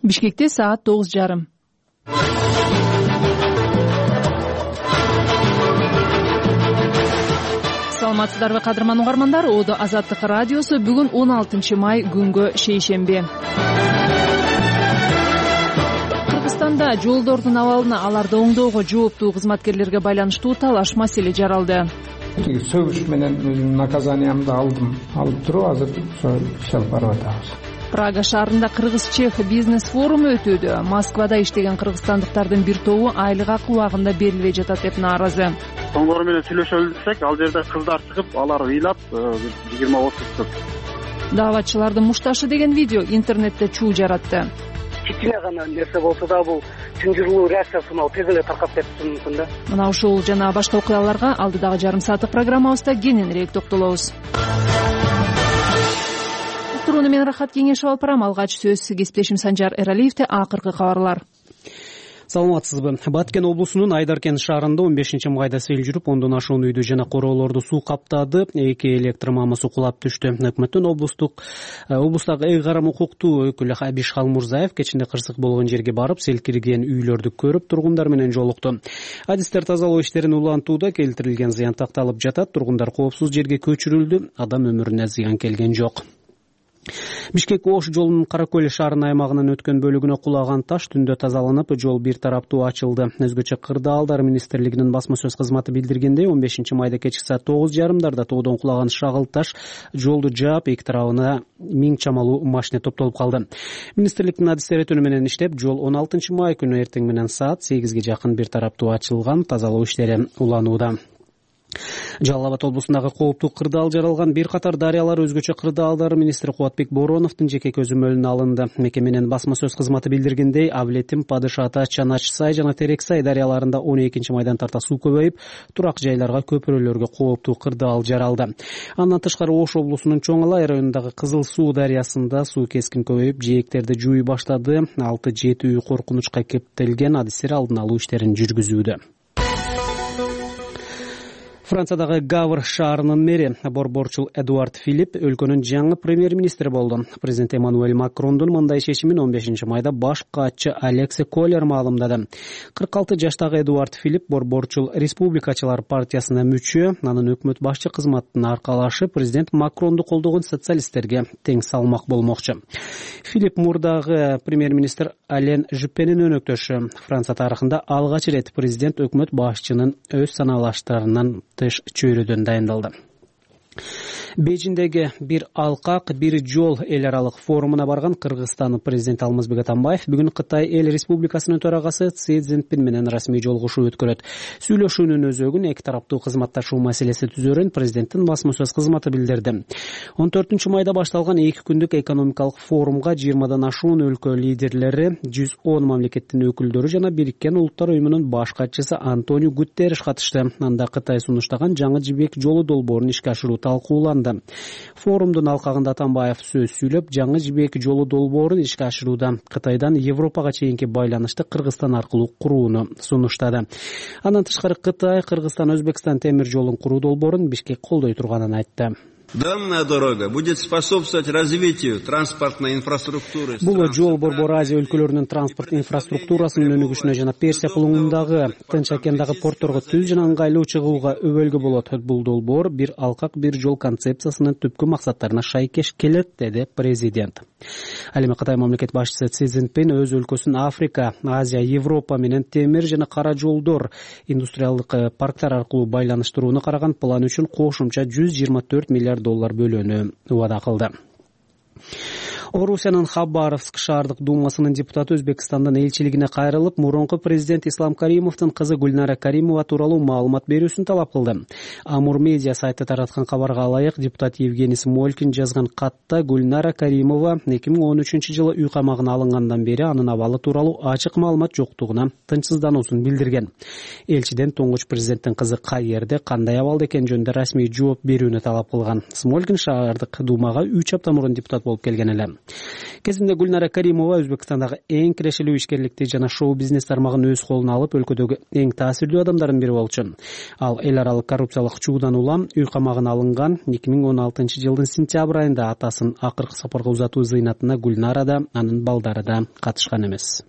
Бишкекте саат 9:30. Саламатсыздарбы кадырман угармандар, Одо Азаттык радиосу бүгүн 16 май күнгө шейшемби. Кыргызстанда жолдордун абалына аларды оңдоого жооптуу кызматкерлерге байланыштуу талаш маселе жаралды. Сөгүш менен өзүмдүн наказаниямды алдым. Алып туруп азыр ошо иш алып барып атабыз. Прага шаарында Кыргыз-Чех бизнес форуму өтүүдө. Москвада иштеген кыргызстандыктардын бир тобу айлык акы убагында берилбей жатат деп нааразы. Тоңдор менен сүйлөшөлү десек, ал жерде кыздар чыгып, алар ыйлап 20-30 сот. Дааватчылардын мушташы деген видео интернетте чуу жаратты. Кичине гана нерсе болсо да бул чынжырлуу реакция сынау тез эле таркап кетиши мүмкүн да. Мына ушул жана башка окуяларга алдыдагы жарым сааттык программабызда кененирээк токтолобуз. Туруну мен Рахат Кеңешев алып барам. Алгач сөз кесиптешим Санжар Эралиевде. Акыркы кабарлар. Саламатсызбы. Баткен облусунун Айдаркен шаарында 15 майда сел жүрүп, ондон ашуун үйдү жана короолорду суу каптады. 2 электр мамасы кулап түштү. Өкмөттүн облустагы ыйгарым укуктуу өкүлү Абиш Халмурзаев кечинде кырсык болгон жерге барып, сел кирген үйлөрдү көрүп, тургундар менен жолукту. Адистер тазалоо иштерин улантууда, келтирилген зыян такталып жатат. Тургундар коопсуз жерге көчүрүлдү. Адам өмүрүнө зыян келген жок. Бишкек-Ош жолунун Каракөл шаарынын аймагынан өткөн бөлүгүнө кулаган таш түндө тазаланып, жол бир тараптуу ачылды. Өзгөчө Кырдаалдар министрлигинин басма сөз кызматы билдиргендей, 15 майда кечки саат 9:30 тоодон кулаган шагыл таш жолду жаап, эки тарабына 1000 чамалуу машина топтолуп калды. Министрликтин адистери түнү менен иштеп, жол 16 май күнү эртең менен саат 8ге жакын бир тараптуу ачылган. Тазалоо иштери уланууда. Жалал Абад облусундагы кооптуу кырдаал жаралган бир катар дарыялар өзгөчө Кырдаалдар министри Кубатбек Бороновдун жеке көзөмөлүнө алынды. Мекеменин басма сөз кызматы билдиргендей, Авлетим, Падыш Ата, Чанач Сай жана Терек Сай дарыяларында 12 майдан тарта суу көбөйүп, турак жайларга, көпүрөлөргө кооптуу кырдаал жаралды. Андан тышкары Ош облусунун Чоң Алай районундагы Кызыл Суу дарыясында суу кескин көбөйүп, жээктерди жууй баштады. 6-7 үй коркунучка кептелген. Адистер алдын алуу иштерин жүргүзүүдө. Франциядагы Гавр шаарынын мэри борборчул Эдуард Филипп өлкөнүн жаңы премьер-министри болду. Президент Эммануэль Макрондун мындай чечимин 15 майда баш катчы Алексе Колер маалымдады. 46 жаштагы Эдуард Филипп борборчул Республикачылар партиясына мүчө, анын өкмөт башчы кызматын аркалашы президент Макронду колдогон социалисттерге тең салмак болмокчу. Филипп мурдагы премьер-министр Ален Жюппенин өнөктөшү. Франция тарыхында алгач ирет президент өкмөт башчынын өз саналаштарынан чөйрөдөн дайындалды. Бейжиндеги бир алкак, бир жол эл аралык форумуна барган Кыргызстандын президенти Алмазбек Атамбаев бүгүн Кытай эл республикасынын төрагасы Си Цзиньпин менен расмий жолугушуу өткөрөт. Сүйлөшүүнүн өзөгүн эки тараптуу кызматташуу маселеси түзөрүн президенттин басма сөз кызматы билдирди. 14 майда башталган 2 күндүк экономикалык форумга 20дан ашуун өлкө лидерлери, 110 мамлекеттин өкүлдөрү жана Бириккен Улуттар уюмунун баш катчысы Антонио Гутерриш катышты. Анда Кытай сунуштаган жаңы жибек жолу долбоорун ишке ашыруу талкууланды. Форумдун алкагында Атамбаев сөз сүйлөп, жаңы жибек жолу долбоорун ишке ашырууда Кытайдан Европага чейинки байланышты Кыргызстан аркылуу курууну сунуштады. Андан тышкары Кытай, Кыргызстан, Өзбекстан темир жолун куруу долбоорун Бишкек колдой турганын айтты. Данная дорога будет способствовать развитию транспортной инфраструктуры. Бул жол Борбор Азия өлкөлөрүнүн транспорт инфраструктурасынын өнүгүшүнө жана Персия кулуңундагы Тынч океандагы порттторго түз жана ыңгайлуу чыгууга өбөлгө болот. Бул долбоор бир алкак, бир жол концепциясынын түпкү максаттарына шайкеш келет, деди президент. Ал эми Кытай мамлекет башчысы Си Цзиньпин өз өлкөсүн Африка, Азия, Европа менен темир жана кара жолдор, индустриалдык парктар аркылуу байланыштырууну караган план үчүн кошумча $124 миллиард бөлүүнү убада кылды. Орусиянын Хабаровск шаардык думасынын депутаты Өзбекстандын элчилигине кайрылып, мурунку президент Ислам Каримовдун кызы Гүлнара Каримова тууралуу маалымат берүүсүн талап кылды. Амур медиа сайты тараткан кабарга ылайык, депутат Евгений Смолькин жазган катта Гүлнара Каримова 2013 жылы үй камагына алынгандан бери анын абалы тууралуу ачык маалымат жоктугуна тынчсыздануусун билдирген. Элчиден туңгуч президенттин кызы кайерде, кандай абалда экени жөнүндө расмий жооп берүүнү талап кылган. Смолькин шаардык думага 3 апта мурун депутат болуп келген эле. Кезинде Гүлнара Каримова Өзбекстандагы эң кирешелүү ишкерликти жана шоу бизнес тармагын өз колуна алып, өлкөдөгү эң таасирдүү адамдардын бири болчу. Ал эл аралык коррупциялык чуудан улам үй камагына алынган. 2016-жылдын сентябрь айында атасын акыркы сапарга узатуу зыйнатына Гүлнара да, анын балдары да катышкан эмес.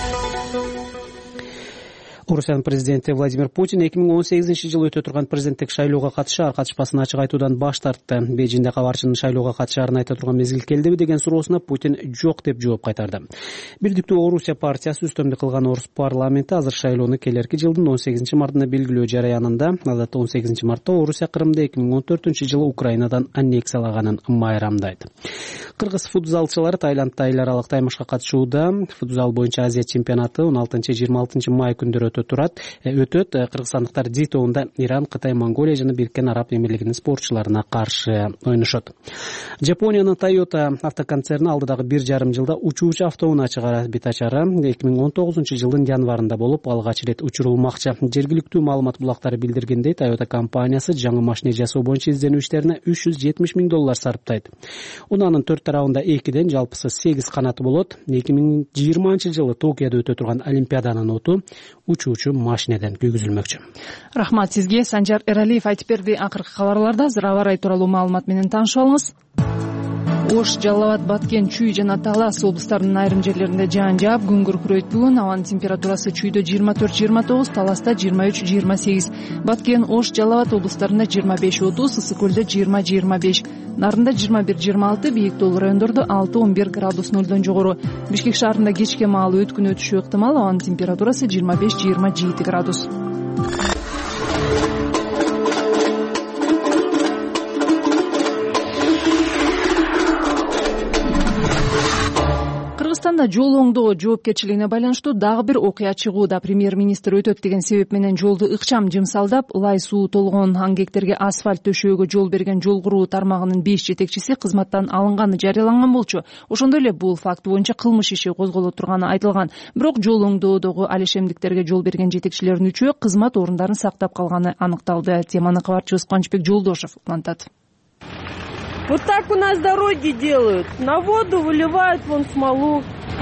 Орусиянын президенти Владимир Путин 2018-жылы өтө турган президенттик шайлоого катышаар, катышпасын ачык айтуудан баш тартты. Бейжиңде кабарчынын шайлоого катышаарын айта турган мезгил келдиби деген суроосуна Путин жок деп жооп кайтарды. Бирдиктүү Орусия партиясы үстөмдүк кылган орус парламенти азыр шайлоону келерки жылдын 18-мартына белгилөө жараянында, адатта 18-мартта Орусия Крымды 2014-жылы Украинадан аннексиялаганын майрамдайт. Кыргыз футзалчылары Таиландда эл аралык таймашка катышууда. Футзал боюнча Азия чемпионаты 16-26 май күндөрү өтөт. Кыргызстандыктар Ди тобунда Иран, Кытай, Монголия жана Бириккен Араб Эмирлигинин спортчуларына каршы ойношот. Жапониянын Toyota автоконцерни алдыдагы 1,5 жылда учуучу автоунаа чыгарат бетачары 2019-жылдын январында болуп, алгач ирет учурулмакчы. Жергиликтүү маалымат булактары билдиргендей, Toyota компаниясы жаңы машина жасоо боюнча изденүү иштерине $370 миң сарптайт. Унаанын 4 тарабында 2ден жалпысы 8 канаты болот. 2020-жылы Токиодо өтө турган Олимпиаданын оту учуучу машинеден күйгүзүлмөкчү. Рахмат сизге. Санжар Эралиев айтып берди. Акыркы кабарларда азыр аба ырайы тууралуу маалымат менен таанышып алыңыз. Ош, Жалал Абад, Баткен, Чүй жана Талас облустарынын айрым жерлеринде жаан жаап, күн күркүрөйт. Бүгүн абанын температурасы Чүйдө 24-29, Таласта 23-28, Баткен, Ош, Жалал Абад облустарында 25-30, Ысык көлдө 20-25, Нарында 21-26, бийик тоолуу райондордо 6-11 градус нөлдөн жогору. Бишкек шаарында кечке маалы өткүн өтүшү ыктымал, абанын температурасы 25-27 градус. Кыргызстанда жол оңдоо жоопкерчилигине байланыштуу дагы бир окуя чыгууда. Премьер-министр өтөт деген себеп менен жолду ыкчам жымсалдап, лай суу толгон гектарге асфальт төшөөгө жол берген жол куруу тармагынын 5 жетекчиси кызматтан алынганы жарыяланган болчу. Ошондой эле бул факт боюнча кылмыш иши козголо турганы айтылган. Бирок жол оңдоодогу алешемдиктерге жол берген жетекчилердин 3-өө кызмат орундарын сактап калганы аныкталды. Теманы кабарчыбыз Кубанычбек Жолдошев улантат. Вот так у нас дороги делают. На воду выливают вон смолу.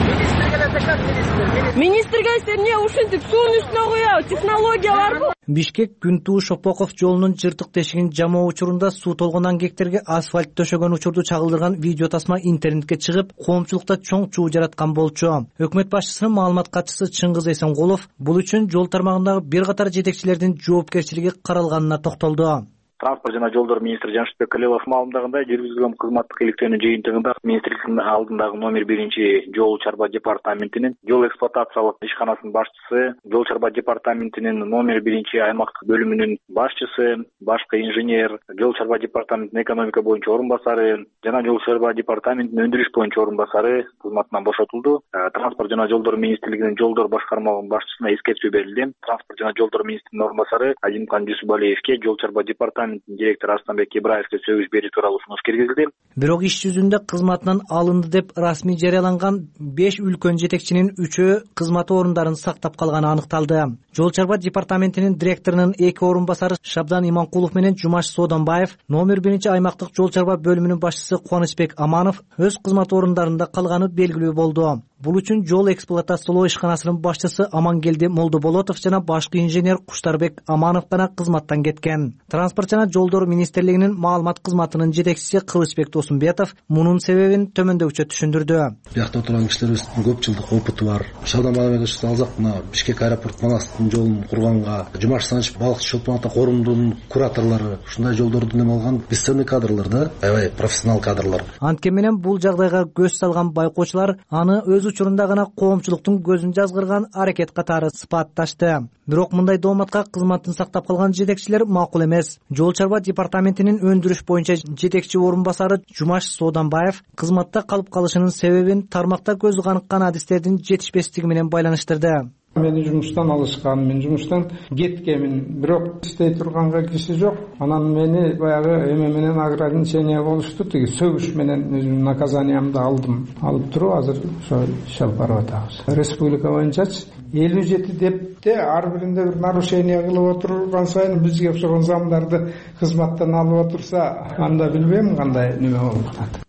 Министрге эмне ушинтип суунун үстүнө коёбу, технология барбы? Бишкек Күнтүү Шопоков жолунун жыртык тешигин жамоо учурунда суу толгон гектерге асфальт төшөгөн учурду чагылдырган видео тасма интернетке чыгып, коомчулукта чоң чуу жараткан болчу. Өкмөт башчысынын маалымат катчысы Чыңгыз Эсенкулов бул үчүн жол тармагындагы бир катар жетекчилердин жоопкерчилиги каралганына токтолду. Транспорт жана жолдор министри Жамшитбек Калилов маалымдагандай, жүргүзүлгөн кызматтык иликтөөнүн жыйынтыгында министрликтин алдындагы номер 1 жол чарба департаментинин жол эксплуатациялык ишканасынын башчысы, жол чарба департаментинин номер 1 аймактык бөлүмүнүн башчысы, башкы инженер, жол чарба департаментинин экономика боюнча орун басары жана жол чарба департаментинин өндүрүш боюнча орун басары кызматынан бошотулду. Транспорт жана жолдор министрлигинин жолдор башкармалыгынын башчысына эскертүү берилди. Транспорт жана жолдор министринин орун басары Азимкан Жусупалиевке жол чарба департаментинин директор Астанбек Ибраевке сөгүш берүү тууралуу сунуш киргизилди. Бирок иш жүзүндө кызматынан алынды деп расмий жарыяланган 5 үлкөн жетекчинин 3-өө кызмат орундарын сактап калганы аныкталды. Жол чарба департаментинин директорунун 2 орун басары Шабдан Иманкулов менен Жумаш Содонбаев, номер 1 аймактык жол чарба бөлүмүнүн башчысы Кубанычбек Аманов өз кызмат орундарында калганы белгилүү болду. Бул үчүн жол эксплуатациялоо ишканасынын башчысы Амангелди Молдоболотов жана башкы инженер Куштарбек Аманов гана кызматтан кеткен. Транспорт жана жолдор министрлигинин маалымат кызматынын жетекчиси Кылычбек Тосунбетов мунун себебин төмөндөкчө түшүндүрдү. Биякта отурган кишилерибиздин көп жылдык опыту бар. Шабдан Мамедовичти алсак, мына Бишкек аэропорт Манастын жолун курганга, Жумаш Санычев балыкчы Чолпон ата корундун кураторлору, ушундай жолдорду эме алган бесценный кадрлар да, аябай профессионал кадрлар. Анткени менен бул жагдайга көз салган байкоочулар аны өз учурунда гана коомчулуктун көзүн жазгырган аракет катары сыпатташты. Бирок мындай дооматка кызматын сактап калган жетекчилер макул эмес. Жол чарба департаментинин өндүрүш боюнча жетекчи орун басары Жумаш Содонбаев кызматта калып калышынын себебин тармакта көзү каныккан адистердин жетишпестиги менен байланыштырды. Мени жумуштан алышкан, мен жумуштан кеткенмин, бирок иштей турганга киши жок. Анан мени баягы эме менен ограничение болушту, тиги сөгүш менен өзүмдүн наказаниямды алдым. Алып туруп азыр ошо иш алып барып атабыз. Республика боюнчачы 57 депте ар биринде бир нарушение кылып отурган сайын бизге окшогон замдарды кызматтан алып отурса, анда билбейм кандай неме болуп атат.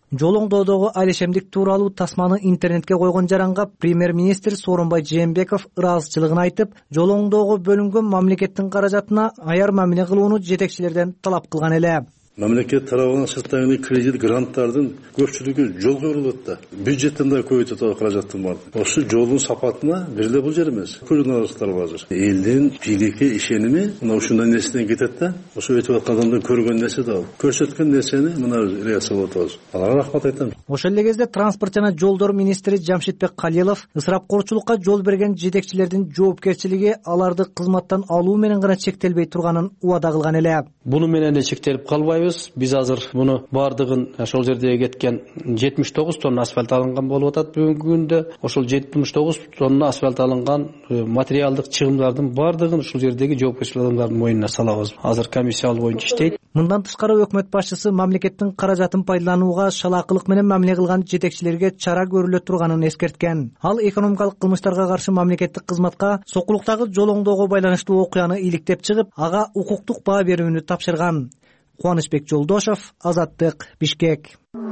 Жол оңдоодогу алешемдик тууралуу тасманы интернетке койгон жаранга премьер-министр Сооронбай Жээнбеков ыраазычылыгын айтып, жол оңдоого бөлүнгөн мамлекеттин каражатына аяр мамиле кылууну жетекчилерден талап кылган эле. Мамлекет тарабынан сырттагы кредит гранттардын көпчүлүгү жолго берилет да. Бюджеттен да көбөйтүп каражаттын бар. Ошо жолдун сапатына бир эле бул жер эмес. Көрүнүп атат азыр. Элдин бийликке ишеними мына ушундай нерседен кетет да. Ошо өтүп аткан адамдан көргөн нерсе да. Көрсөткөн нерсени мына реакция болуп атабыз. Аларга рахмат айтам. Ошол эле кезде транспорт жана жолдор министри Жамшитбек Калилов ысырапкорчулукка жол берген жетекчилердин жоопкерчилиги аларды кызматтан алуу менен гана чектелбей турганын убада кылган эле. Буну менен эле чектелип калбайбыз. Биз азыр муну бардыгын ошол жерде кеткен 79 тонна асфальт алынган болуп атат бүгүнкү күндө. Ошол 79 тонна асфальт алынган материалдык чыгымдардын бардыгын ушул жердеги жоопкерчилик адамдардын мойнуна салабыз. Азыр комиссия алуу боюнча иштейт. Мындан тышкары өкмөт башчысы мамлекеттин каражатын пайдаланууга шалаакылык менен мамиле кылган жетекчилерге чара көрүлө турганын эскерткен. Ал экономикалык кылмыштарга каршы мамлекеттик кызматка сокулуктагы жол оңдоого байланыштуу окуяны иликтеп чыгып, ага укуктук баа берүүнү тапшырган. Кубанычбек Жолдошов, Азаттык, Бишкек.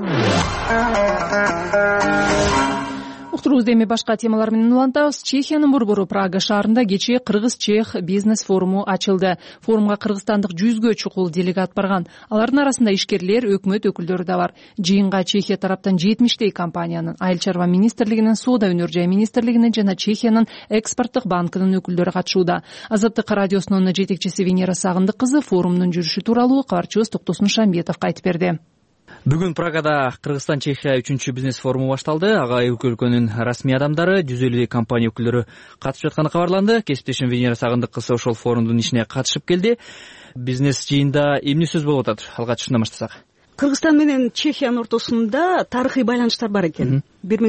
Уктуруубузду эми башка темалар менен улантабыз. Чехиянын борбору Прага шаарында кечээ Кыргыз-Чех бизнес форуму ачылды. Форумга кыргызстандык 100гө чукул делегат барган. Алардын арасында ишкерлер, өкмөт өкүлдөрү да бар. Жыйынга Чехия тараптан 70 компаниянын, Айыл чарба министрлигинин, Соода өнөр жай министрлигинин жана Чехиянын экспорттук банкынын өкүлдөрү катышууда. Азаттык радиосунун жетекчиси Венера Сагындык кызы форумдун жүрүшү тууралуу кабарчыбыз Токтосун Шамбетовго айтып берди. Бүгүн Прагада Кыргызстан-Чехия 3-чү бизнес форуму башталды. Ага эки өлкөнүн расмий адамдары, 150 компания өкүлдөрү катышып жатканы кабарланды. Кесиптешим Венера Сагындык кызы ошол форумдун ишине катышып келди. Бизнес жыйында эмне сөз болуп атат? Алгачынан баштасак. Кыргызстан менен Чехиянын ортосунда тарыхый байланыштар бар экен.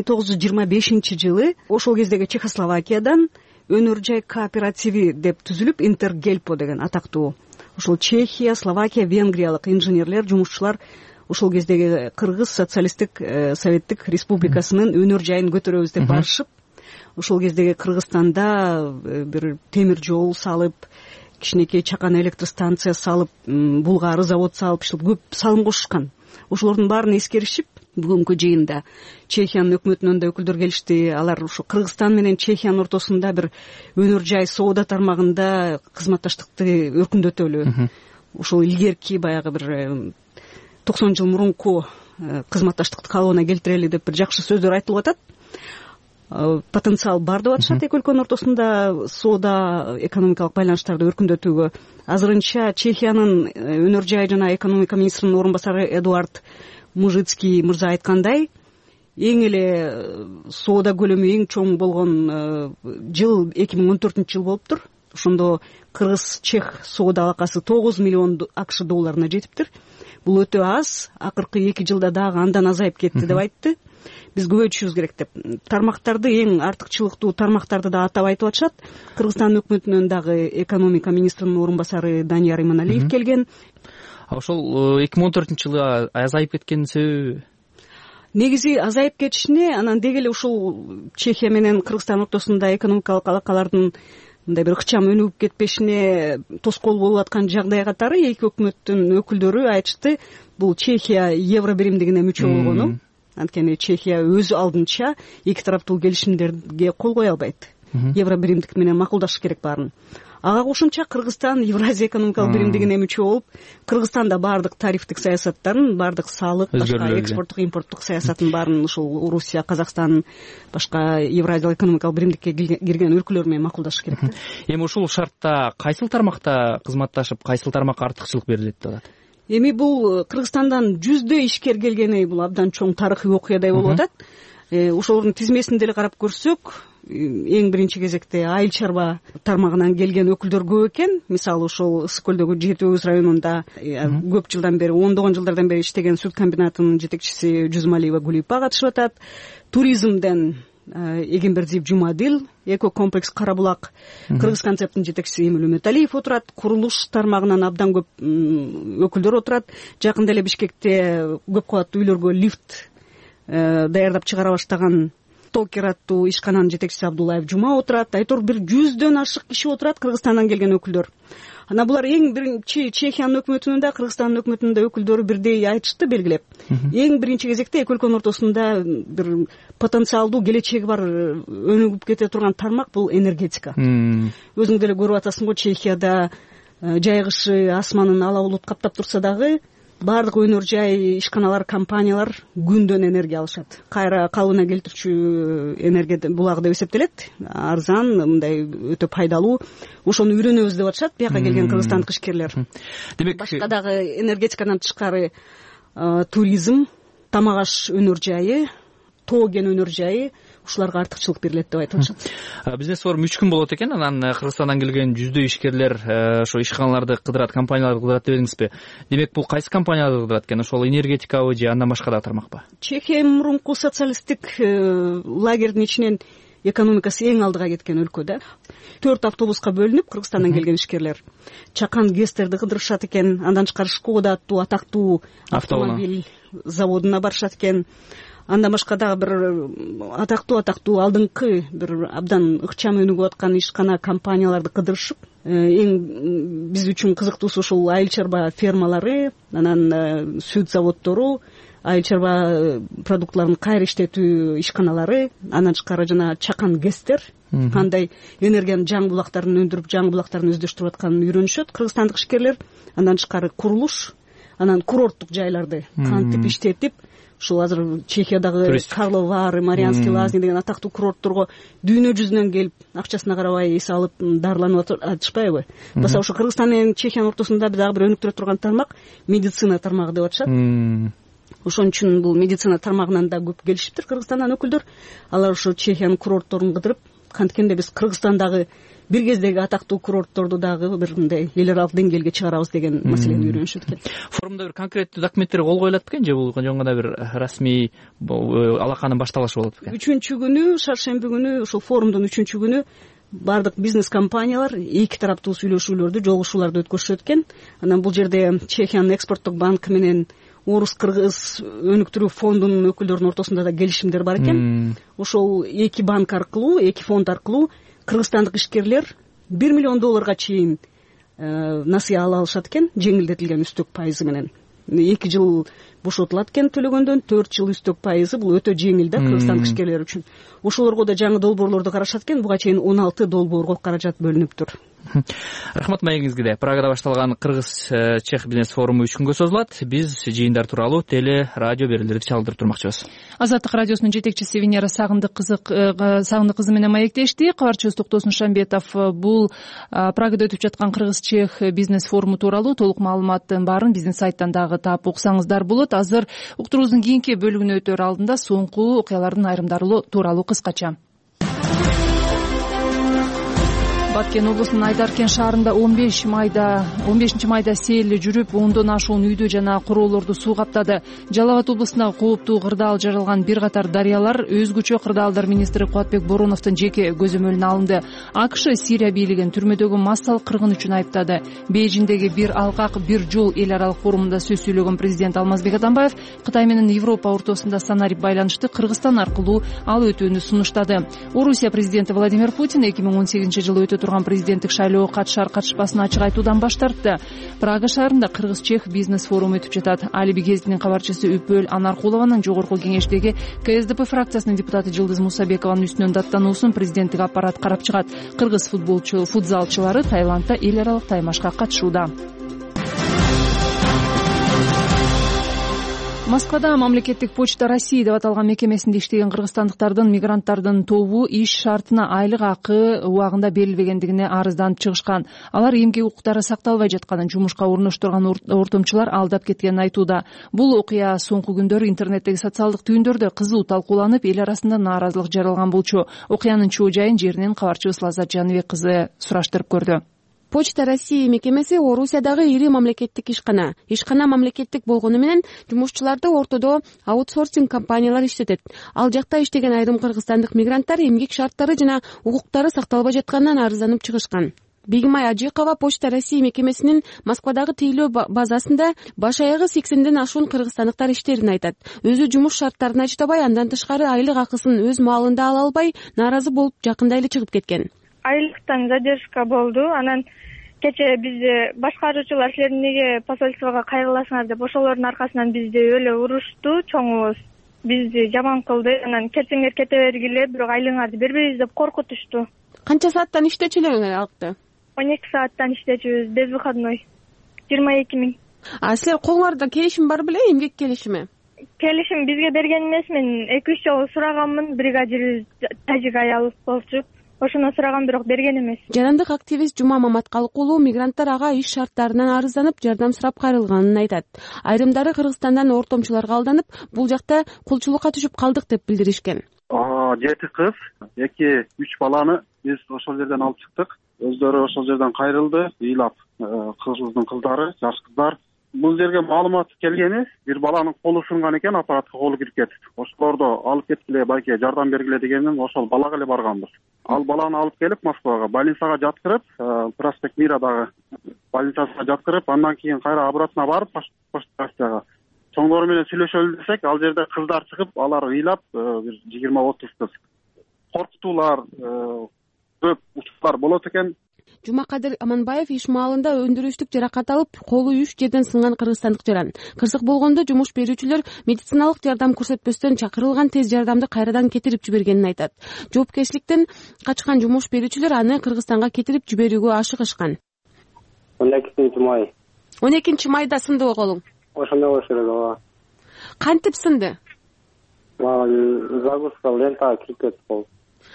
1925-жылы ошол кездеги Чехословакиядан өнөр жай кооперативи деп түзүлүп, Интергельпо деген атактуу. Ошол Чехия, Словакия, венгриялык инженерлер, жумушчулар ошол кездеги Кыргыз социалисттик советтик республикасынын өнөр жайын көтөрөбүз деп барышып, ошол кездеги Кыргызстанда бир темир жол салып, кичинекей чакан электростанция салып, булгары завод салып, көп салым кошушкан. Ошолордун баарын эскеришип, бүгүнкү жыйында Чехиянын өкмөтүнөн да өкүлдөр келишти. Алар ушу Кыргызстан менен Чехиянын ортосунда бир өнөр жай соода тармагында кызматташтыкты өркүндөтөлү. Ошол илгерки баягы бир 90 жыл мурунку кызматташтыкты калыбына келтирели деп бир жакшы сөздөр айтылып атат. Потенциал бар деп атышат эки өлкөнүн ортосунда соода экономикалык байланыштарды өркүндөтүүгө. Азырынча Чехиянын өнөр жай жана экономика министринин орун басары Эдуард Мужицкий мырза айткандай, эң эле соода көлөмү эң чоң болгон жыл 2014-жыл болуптур. Ошондо Кыргыз-Чех соода алакасы 9 миллион АКШ долларына жетиптир. Бул өтө аз, акыркы 2 жылда дагы андан азайып кетти деп айтты. Биз көбөйтүшүбүз керек деп. Тармактарды, эң артыкчылыктуу тармактарды да атап айтып атышат. Кыргызстан өкмөтүнөн дагы экономика министринин орун басары Данияр Иманалиев келген. Ошол 2014-жылы азайып кеткенин себеби? Негизи азайып кетишине, анан деги эле ушул Чехия менен Кыргызстан ортосунда экономикалык алакалардын мындай бир ыкчам өнүгүп кетпешине тоскоол болуп аткан жагдай катары эки өкмөттүн өкүлдөрү айтышты. Бул Чехия евро биримдигине мүчө болгону. Анткени Чехия өз алдынча эки тараптуу келишимдерге кол кое албайт. Евро биримдик менен макулдашыш керек баарын. Ага кошумча Кыргызстан Евразия экономикалык биримдигине мүчө болуп, Кыргызстанда баардык тарифтик саясаттарын, баардык салык, башка экспорттук, импорттук саясатын баарын ушул Орусия, Казакстан, башка Евразия экономикалык биримдикке кирген өлкөлөр менен макулдашыш керек. Эми ушул шартта кайсыл тармакта кызматташып, кайсыл тармакка артыкчылык берилет деп атат? Эми бул Кыргызстандан 100дө ишкер келгени бул абдан чоң тарыхый окуядай болуп атат. Ошолордун тизмесин деле карап көрсөк, эң биринчи кезекте айыл чарба тармагынан келген өкүлдөр көп экен. Мисалы ошол Ысык көлдөгү 7 районунда көп жылдан бери, 10 жылдардан бери иштеген сүт комбинатынын жетекчиси Жузмалиева Гулипа катышып атат. Туризмден Эгембердиев Жумадил, эко-комплекс Карабулак, Кыргыз концепттин жетекчиси Эмил Үмөталиев отурат. Курулуш тармагынан абдан көп өкүлдөр отурат. Жакында эле Бишкекте көп кабаттуу үйлөргө лифт даярдап чыгара баштаган Токер аттуу ишкананын жетекчиси Абдуллаев Жума отурат. Айтор бир 100дөн ашык киши отурат Кыргызстандан келген өкүлдөр. анан булар эң биринчи Чехиянын өкмөтүнүн да Кыргызстандын өкмөтүнүн да өкүлдөрү бирдей айтышты, белгилеп. Эң биринчи кезекте эки өлкөнүн ортосунда бир потенциалдуу келечеги бар өнүгүп кете турган тармак бул энергетика. Өзүң деле көрүп атасың го, Чехияда жайгышы асманын ала булут каптап турса дагы баардык өнөр жай, ишканалар, компаниялар күндөн энергия алышат. Кайра калыбына келтирүүчү энергия булагы деп эсептелет. Арзан, мындай өтө пайдалуу. Ошону үйрөнөбүз деп атышат бияка келген кыргызстандык ишкерлер. Демек башка дагы энергетикадан тышкары туризм, тамак аш өнөр жайы, тоо кен өнөр жайы, ушуларга артыкчылык берилет деп айтып атышат. Бизнес форум 3 күн болот экен. Анан Кыргызстандан келген жүздөй ишкерлер ошо ишканаларды кыдырат, компанияларды кыдырат дедиңизби? Демек бул кайсы компанияларды кыдырат экен? Ошол энергетикабы же андан башка да тармакпы? Чехия мурунку социалисттик лагердин ичинен экономикасы эң алдыга кеткен өлкө да. 4 автобуска бөлүнүп Кыргызстандан келген ишкерлер Чакан ГЭСтерди кыдырышат экен. Андан тышкары Шкода аттуу атактуу автомобиль заводуна барышат экен. Андан башка дагы бир атактуу алдыңкы бир абдан ыкчам өнүгүп аткан ишкана компанияларды кыдырышып, эң биз үчүн кызыктуусу ушул айыл чарба фермалары, анан сүт заводдору, айыл чарба продуктларын кайра иштетүү ишканалары, андан тышкары жана Чакан ГЭСтер кандай энергиянын жаңы булактарын өндүрүп, жаңы булактарын өздөштүрүп атканын үйрөнүшөт кыргызстандык ишкерлер. Андан тышкары курулуш, анан курорттук жайларды кантип иштетип, ушул азыр Чехиядагы Карлов Вары, Марианский Лазни деген атактуу курортторго дүйнө жүзүнөн келип, акчасына карабай эс алып дарыланып атышпайбы? Баса ошо Кыргызстан менен Чехиянын ортосунда дагы бир өнүктүрө турган тармак медицина тармагы деп атышат. Ошон үчүн бул медицина тармагынан да көп келишиптир Кыргызстандан өкүлдөр. Алар ошо Чехиянын курортторун кыдырып, канткенде биз Кыргызстандагы бир кездеги атактуу курортторду дагы бир мындай эл аралык деңгээлге чыгарабыз деген маселени үйрөнүшөт экен. Форумда бир конкреттүү документтерге кол коюлат бекен же бул жөн гана бир расмий алаканын башталышы болот бекен? 3 күнү, шаршемби күнү, ушул форумдун 3 күнү баардык бизнес компаниялар эки тараптуу сүйлөшүүлөрдү, жолугушууларды өткөрүшөт экен. Анан бул жерде Чехиянын экспорттук банкы менен Орус-Кыргыз өнүктүрүү фондунун өкүлдөрүнүн ортосунда да келишимдер бар экен. Ошол эки банк аркылуу, эки фонд аркылуу кыргызстандык ишкерлер $1 миллион чейин насыя ала алышат экен, жеңилдетилген үстөк пайызы менен. 2 жыл бошотулат экен төлөгөндөн, 4 жыл үстөк пайызы. Бул өтө жеңил да кыргызстандык ишкерлер үчүн. Ошолорго да жаңы долбоорлорду карашат экен. Буга чейин 16 долбоорго каражат бөлүнүптүр. Рахмат маегиңизге. Прагада башталган Кыргыз-Чех бизнес форуму 3 күнгө созулат. Биз жыйындар тууралуу теле, радио берүүлөрдү чалдырып турмакчыбыз. Азаттык радиосунун жетекчиси Венера Сагындык кызы менен маектешти. Кабарчыбыз Токтосун Шамбетов бул Прагада өтүп жаткан Кыргыз-Чех бизнес форуму тууралуу толук маалыматтын баарын биздин сайттан дагы таап уксаңыздар болот. Азыр уктуруубуздун кийинки бөлүгүнө өтөр алдында соңку окуялардын айрымдары тууралуу кыскача. Баткен облусунун Айдаркен шаарында 15 майда сел жүрүп, 10дон ашуун үйдү жана короолорду суу каптады. Жалал Абад облусунда кооптуу кырдаал жаралган бир катар дарыялар өзгөчө кырдаалдар министри Кубатбек Бороновдун жеке көзөмөлүнө алынды. АКШ Сирия бийлигин түрмөдөгү массалык кыргын үчүн айыптады. Бейжиңдеги бир алкак, бир жол эл аралык форумунда сөз сүйлөгөн президент Алмазбек Атамбаев Кытай менен Европа ортосунда санарип байланышты Кыргызстан аркылуу ал өтүүнү сунуштады. Орусия президенти Владимир Путин 2018-жылы өтө турган президенттик шайлоого катышар катышпасын ачык айтуудан баш тартты. Прага шаарында Кыргыз-Чех бизнес форуму өтүп жатат. Алиби гезитинин кабарчысы Үпөл Анаркулованын жогорку кеңештеги КСДП фракциясынын депутаты Жылдыз Мусабекованын үстүнөн даттануусун президенттик аппарат карап чыгат. Кыргыз футзалчылары Таиландда эл аралык таймашка катышууда. Москвада мамлекеттик почта России деп аталган мекемесинде иштеген кыргызстандыктардын мигранттардын тобу иш шартына айлык акы убагында берилбегендигине арызданып чыгышкан. Алар эмгек укуктары сакталбай жатканын, жумушка орноштурган ортомчулар алдап кеткенин айтууда. Бул окуя соңку күндөрү интернеттеги социалдык түйүндөрдө кызуу талкууланып, эл арасында нааразылык жаралган болчу. Окуянын чоо жайын жеринен кабарчыбыз Лаззат Жаныбек кызы сураштырып көрдү. Почта России мекемеси Орусиядагы ири мамлекеттик ишкана. Ишкана мамлекеттик болгону менен жумушчуларды ортодо аутсорсинг компаниялар иштетет. Ал жакта иштеген айрым кыргызстандык мигранттар эмгек шарттары жана укуктары сакталбай жатканынан арызданып чыгышкан. Бегимай Ажикова Почта России мекемесинин Москвадагы тейлөө базасында баш аягы 80ден ашуун кыргызстандыктар иштерин айтат. Өзү жумуш шарттарына чыдабай, андан тышкары айлык акысын өз маалында ала албай, нааразы болуп жакында эле чыгып кеткен. Айлыктан задержка болду. Анан кечээ бизди башкаруучулар силер эмнеге посольствого кайрыласыңар деп ошолордун аркасынан бизди өлө урушту, чоңубуз бизди жаман кылды. Анан кетсеңер кете бергиле, бирок айлыгыңарды бербейбиз деп коркутушту. Канча сааттан иштечү элеңер алыкты? 12 сааттан иштечүбүз, безвыходной. 22 000. Силер колуңарда келишим бар беле, эмгек келишими? Келишим бизге берген эмес, мен 2-3 жолу сураганмын, бригадирибиз тажик аял болчу. Ошону сураган, бирок берген эмес. Жарандык активист Жума Маматкалык уулу мигранттар ага иш шарттарынан арызданып, жардам сурап кайрылганын айтат. Айрымдары Кыргызстандан ортомчуларга алданып, бул жакта кулчулукка түшүп калдык деп билдиришкен. 7 кыз, 2-3 баланы биз ошол жерден алып чыктык. Өздөрү ошол жерден кайрылды, ыйлап, кызыбыздын кыздары, жаш кыздар. Бул жерге маалымат келгени, бир баланын колу сынган экен, аппаратка колу кирип кетип. Ошолорду алып кеткиле, байке жардам бергиле дегенден ошол балага эле барганбыз. Ал баланы алып келип Москвага, больницага жаткырып, Проспект Мирадагы больницасына жаткырып, андан кийин кайра обратно барып, пошташтага. Чоңдору менен сүйлөшөлү десек, ал жерде кыздар чыгып, алар ыйлап, бир 20-30 кыз. Коркутуулар, көп учурлар болот экен. Жумакадыр Аманбаев иш маалында өндүрүштүк жаракат алып, колу 3 жерден сынган кыргызстандык жаран. Кырсык болгондо жумуш берүүчүлөр медициналык жардам көрсөтпөстөн чакырылган тез жардамды кайрадан кетирип жибергенин айтат. Жоопкерчиликтен качкан жумуш берүүчүлөр аны Кыргызстанга кетирип жиберүүгө ашыгышкан. 12 майда сындыбы колуң? Ошондой болуш керек, ооба. Кантип сынды? Загрузка лентага кирип кетип калды.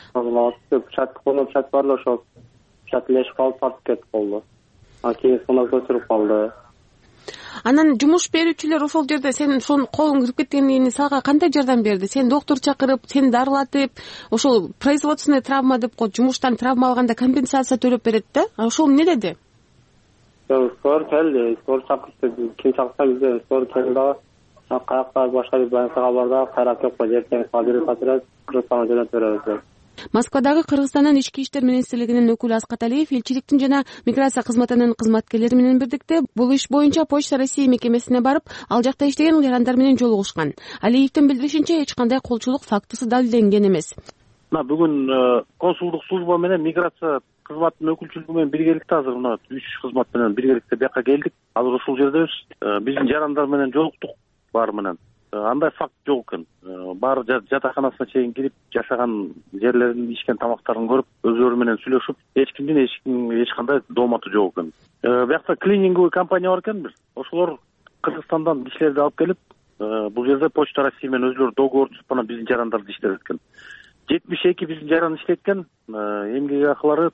Печать бар ошол. Чатлешип калып тартып кетип калды. Кийин сынап көчүрүп калды. Анан жумуш берүүчүлөр ошол жерде сен ошол колуң кирип кеткенден кийин сага кандай жардам берди? Сен доктор чакырып, сени дарылатып, ошол производственный травма деп коет, жумуштан травма алганда компенсация төлөп берет да? Ошол эмне деди? Скор келди, скор чакырды. Ким чакырса бизде скор келди дагы. Каякта башка бир больницага барды, кайра келип койду. Эртең кабир катырып, Кыргызстанга жөнөтүп беребиз. Москвадагы Кыргызстандын ички иштер министрлигинин өкүлү Аскат Алиев элчиликтин жана миграция кызматынын кызматкерлери менен бирдикте бул иш боюнча Почта России мекемесине барып, ал жакта иштеген жарандар менен жолугушкан. Алиевдин билдиришинче, эч кандай колчулук фактысы далилденген эмес. Бүгүн консулдук служба менен миграция кызматынын өкүлчүлүгү менен биргеликте азыр 3 кызмат менен биргеликте бияка келдик. Азыр ушул жердебиз. Биздин жарандар менен жолуктук бар менен. Андай факт жок экен. Баары жатаканасына чейин кирип, жашаган жерлерин, ичкен тамактарын көрүп, өзүлөрү менен сүйлөшүп, эч кандай дооматы жок экен. Биякта клининговый компания бар экен бир. Ошолор Кыргызстандан кишилерди алып келип, бул жерде Почта Россия менен өзүлөрү договор түзүп, анан биздин жарандарды иштеткен. 72 биздин жаран иштеткен, эмгек акылары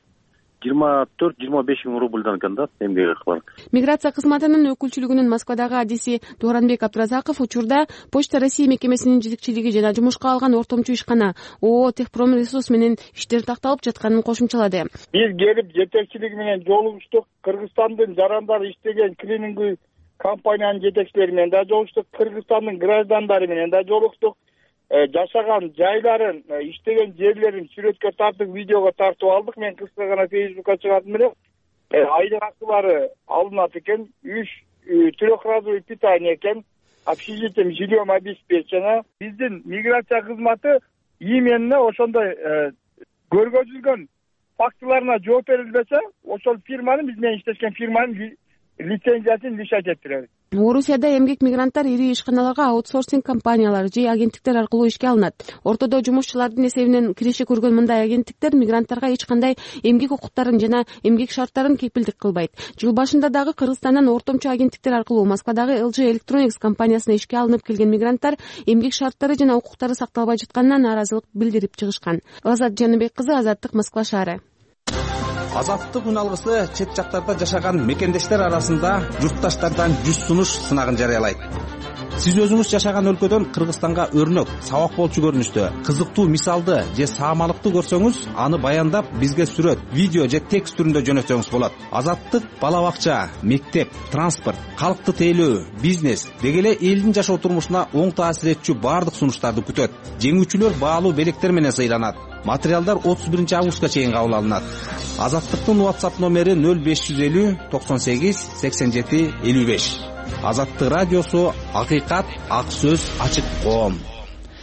24-25 миң рубльдан экен да, эмгек акылары. Миграция кызматынын өкүлчүлүгүнүн Москвадагы адиси Дооранбек Абдыразаков учурда Почта Россия мекемесинин жетекчилиги жана жумушка алган ортомчу ишкана ООО Техпромресурс менен иштер такталып жатканын кошумчалады. Биз келип жетекчилиги менен жолугуштук. Кыргызстандын жарандары иштеген клининговый компаниянын жетекчилери менен да жолугуштук. Кыргызстандын граждандары менен да жолугуштук. Жашаган жайларын, иштеген жерлерин сүрөткө тартып, видеого тартып алдык. Мен кыска гана Фейсбукка чыгардым эле. Айлык акылары алынат экен. 3 трехразовый питание экен. Общежитием, жильем обеспечено. Биздин миграция кызматы именно ошондой көргөзүлгөн фактыларына жооп берилбесе, ошол фирманын, биз менен иштешкен фирманын лицензиясын лишать этtirебиз. Орусияда эмгек мигранттар ири ишканаларга аутсорсинг компаниялар же агенттиктер аркылуу ишке алынат. Ортодо жумушчулардын эсебинен киреше көргөн мындай агенттиктер мигранттарга эч кандай эмгек укуктарын жана эмгек шарттарын кепилдик кылбайт. Жыл башында дагы Кыргызстандан ортомчу агенттиктер аркылуу Москвадагы LG Electronics компаниясына ишке алынып келген мигранттар эмгек шарттары жана укуктары сакталбай жатканына нааразылык билдирип чыгышкан. Азат Жаныбек кызы, Азаттык, Москва шаары. Азаттык үн алгысы чет жактарда жашаган мекендештер арасында журтташтардан 100 сунуш сынагын жарыялайт. Сиз өзүңүз жашаган өлкөдөн Кыргызстанга өрнөк, сабак болчу көрүнүштө, кызыктуу мисалды же саамалыкты көрсөңүз, аны баяндап бизге сүрөт, видео же текст түрүндө жөнөтсөңүз болот. Азаттык бала бакча, мектеп, транспорт, калкты тейлөө, бизнес деги эле элдин жашоо турмушуна оң таасир этчү баардык сунуштарды күтөт. Жеңүүчүлөр баалуу белектер менен сыйланат. Материалдар 31 августка чейин кабыл алынат. Азаттыктын WhatsApp номери 0550 98 87 55. Азаттык радиосу, акыйкат, ак сөз, ачык коом.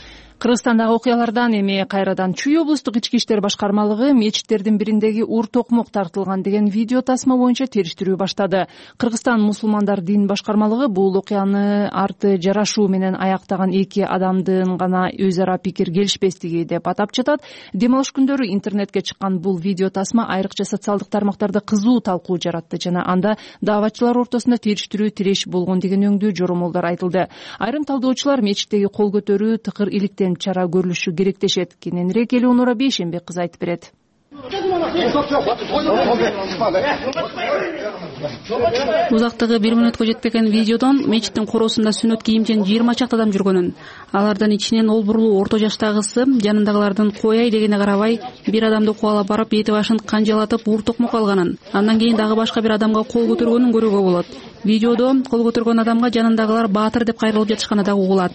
Кыргызстандагы окуялардан эми кайрадан Чүй облустук ички иштер башкармалыгы мечиттердин бириндеги ур токмок тартылган деген видео тасма боюнча териштирүү баштады. Кыргызстан мусулмандар дин башкармалыгы бул окуяны арты жарашуу менен аяктаган эки адамдын гана өз ара пикир келишпестиги деп атап жатат. Дем алыш күндөрү интернетке чыккан бул видео тасма айрыкча социалдык тармактарда кызуу талкуу жаратты жана анда дааватчылар ортосунда териштирүү тиреш болгон деген өңдүү жоромолдор айтылды. Айрым талдоочулар мечиттеги кол көтөрүү тыкыр иликтен чара көрүлүшү керектешет. Кененирээк Элеонора Бейшенбек кызы айтып берет. Узактыгы 1 мүнөткө жетпеген видеодон мечиттин короосунда сүннөт кийимчен 20 чакты адам жүргөнүн, алардын ичинен олбурлуу орто жаштагысы жанындагылардын кояй дегенине карабай бир адамды кубалап барып эти башын канжалатып ур токмок алганын, андан кийин дагы башка бир адамга кол көтөргөнүн көрүүгө болот. Видеодо кол көтөргөн адамга жанындагылар баатыр деп кайрылып жатышканы дагы угулат.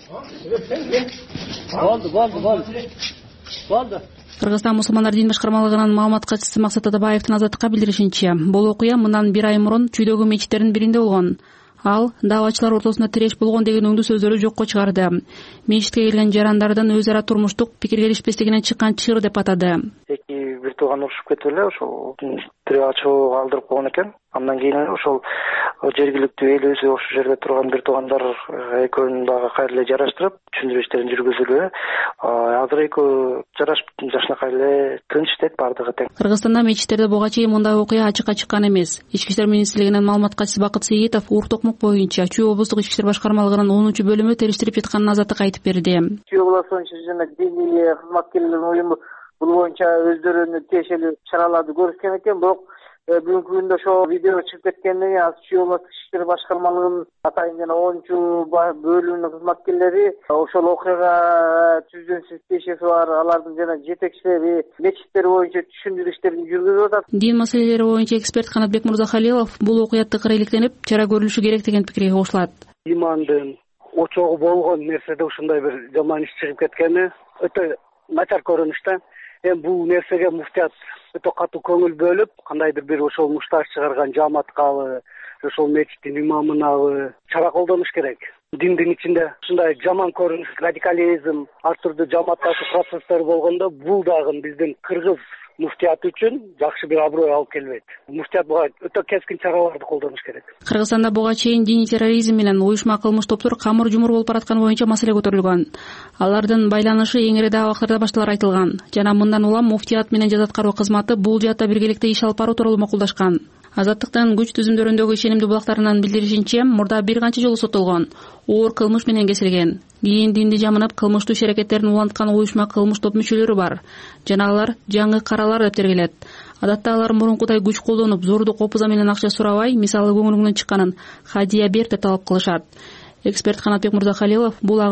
Кыргызстан мусулмандар дин башкармалыгынын маалымат катчысы Максат Атабаевдин Азаттыкка билдиришинче, бул окуя мындан 1 ай мурун Чүйдөгү мечиттердин биринде болгон. Ал дааватчылар ортосунда тиреш болгон деген өңдүү сөздөрү жокко чыгарды. Мечитке келген жарандардын өз ара турмуштук пикир келишпестигинен чыккан чыр деп атады. Эки бир тууган урушуп кетип эле ошол тирээ ачуу алдырып койгон экен. Андан кийин ошол жергиликтүү эл өзү ошол жерде турган бир туугандар экөөнүн дагы кайра эле жараштырып, түшүндүрүү иштерин жүргүзүлүп, азыр экөө жарашып жакшынакай эле тынч иштейт бардыгы тең. Кыргызстанда мечиттерде буга чейин мындай окуя ачыкка чыккан эмес. Ички иштер министрлигинин маалымат катчысы Бакыт Сейитов ур токмок боюнча Чүй облустук ички иштер башкармалыгынын 10-бөлүмү териштирип жатканын Азаттыкка айтып берди. Чүй областынын жана диний кызматкерлердин уюму бул боюнча өздөрүнүн тиешелүү чараларды көрүшкөн экен, бирок бүгүнкү күндө ошол видео чыгып кеткенден кийин азыр Чүй областык ички иштер башкармалыгынын атайын жана 10-бөлүмүнүн кызматкерлери ошол окуяга түздүнсүз тиешеси бар алардын жана жетекчилери мечиттер боюнча түшүндүрүү иштерин жүргүзүп атат. Дин маселелери боюнча эксперт Канатбек Мырзахалилов бул окуя тыкыр иликтенип, чара көрүлүшү керек деген пикирге кошулат. Имандын очогу болгон нерседе ушундай бир жаман иш чыгып кеткени өтө начар көрүнүш да. Эми бул нерсеге муфтият өтө катуу көңүл бөлүп, кандайдыр бир ошол муштаж чыгарган жааматкабы, ошол мечиттин имамынабы чара колдонуш керек. Диндин ичинде ушундай жаман көрүнүш, радикализм, ар түрдүү жамаатташуу процесстери болгондо бул дагы биздин кыргыз муфтият үчүн жакшы бир аброй алып келбейт. Муфтият буга өтө кескин чараларды колдонуш керек. Кыргызстанда буга чейин диний терроризм менен уюшма кылмыш топтор камыр-жумур болуп баратканы боюнча маселе көтөрүлгөн. Алардын байланышы эң ири абактарда башталары айтылган. Жана мындан улам муфтият менен жаза аткаруу кызматы бул жаатта биргеликте иш алып баруу тууралуу макулдашкан. Азаттыктын күч түзүмдөрүндөгү ишенимдүү булактарынан билдиришинче, мурда бир канча жолу соттолгон, оор кылмыш менен кесилген. Кийин динди жамынап кылмыштуу иш-аракеттерин уланткан уюшма кылмыш топ мүчөлөрү бар. Жана алар жаңы каралар деп тергелет. Адатта алар мурункудай күч колдонуп, зордук опуза менен акча сурабай, мисалы көңүлүңнөн чыкканын хадия бер деп талап кылышат. Эксперт Канатбек Мырзахалилов бул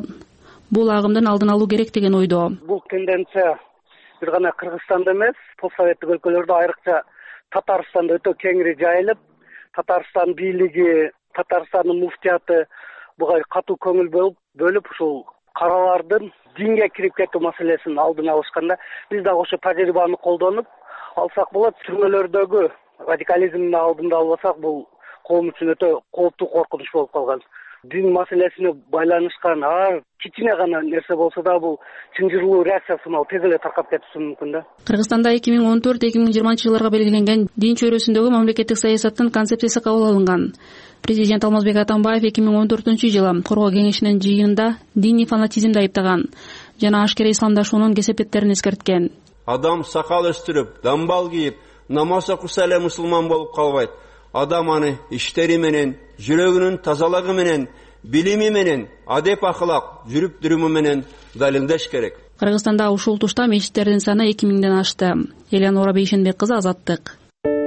агымдын алдын алуу керек деген ойдо. Бул тенденция бир гана Кыргызстанда эмес, постсоветтик өлкөлөрдө айрыкча Татарстанда өтө кеңири жайылып, Татарстан бийлиги, Татарстандын муфтияты буга катуу көңүл бөлүп, ушул каралардын динге кирип кетүү маселесин алдын алышканда, биз дагы ошо тажрыйбаны колдонуп алсак болот. Түрмөлөрдөгү радикализмдин алдында албасак, бул коом үчүн өтө кооптуу коркунуч болуп калган. Дин маселесине байланышкан ар кичине гана нерсе болсо да бул чынжырлуу реакция сымал тез эле таркап кетиши мүмкүн да. Кыргызстанда 2014-2020 жылдарга белгиленген дин чөйрөсүндөгү мамлекеттик саясаттын концепциясы кабыл алынган. Президент Алмазбек Атамбаев 2014-жылы Коргоо кеңешинин жыйынында диний фанатизмди айыптаган жана ашкере исламдашуунун кесепеттерин эскерткен. Адам сакал өстүрүп, дамбал кийип, намаз окуса эле мусулман болуп калбайт. Адам аны иштери менен, жүрөгүнүн тазалыгы менен, билими менен, адеп акылак жүрүп жүрүмү менен далилдеш керек. Кыргызстанда ушул тушта мечиттердин саны 2000ден ашты. Элеонора Бейшенбек кызы, Азаттык.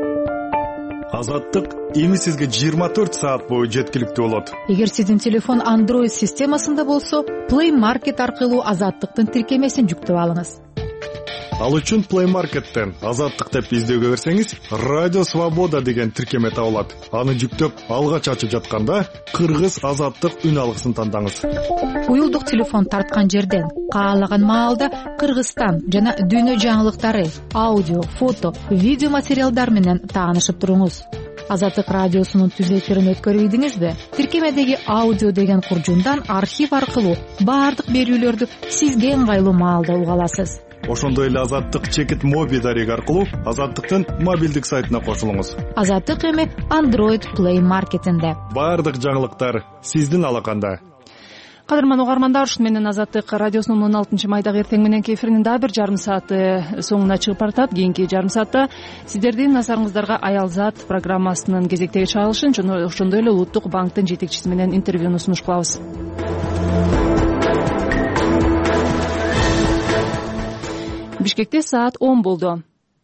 Азаттык эми сизге 24 саат бою жеткиликтүү болот. Эгер сиздин телефон Android системасында болсо, Play Market аркылуу Азаттыктын тиркемесин жүктөп алыңыз. Ал үчүн Play Market'тен Азаттык деп издөөгө берсеңиз, Радио Свобода деген тиркеме табылат. Аны жүктөп, алгач ачып жатканда Кыргыз Азаттык үн алгысын тандаңыз. Уюлдук телефон тарткан жерден каалаган маалда Кыргызстан жана дүйнө жаңылыктары, аудио, фото, видео материалдар менен таанышып туруңуз. Азаттык радиосунун түз эфирин өткөрбөйдүңүзбү? Тиркемедеги аудио деген куржундан архив аркылуу баардык берүүлөрдү сизге ыңгайлуу маалда уга аласыз. Ошондой эле Азаттык чекит моби дареги аркылуу Азаттыктын мобилдик сайтына кошулуңуз. Азаттык эми Android Play Marketинде. Баардык жаңылыктар сиздин алаканда. Кадырман угармандар, ушуну менен Азаттык радиосунун 16 майдагы эртең мененки эфиринин дагы бир жарым сааты соңуна чыгып баратат. Кийинки жарым саатта сиздердин назарыңыздарга Аялзат программасынын кезектеги чыгарылышын жана ошондой эле Улуттук банктын жетекчиси менен интервьюну сунуш кылабыз. Бишкекте саат 10 болду.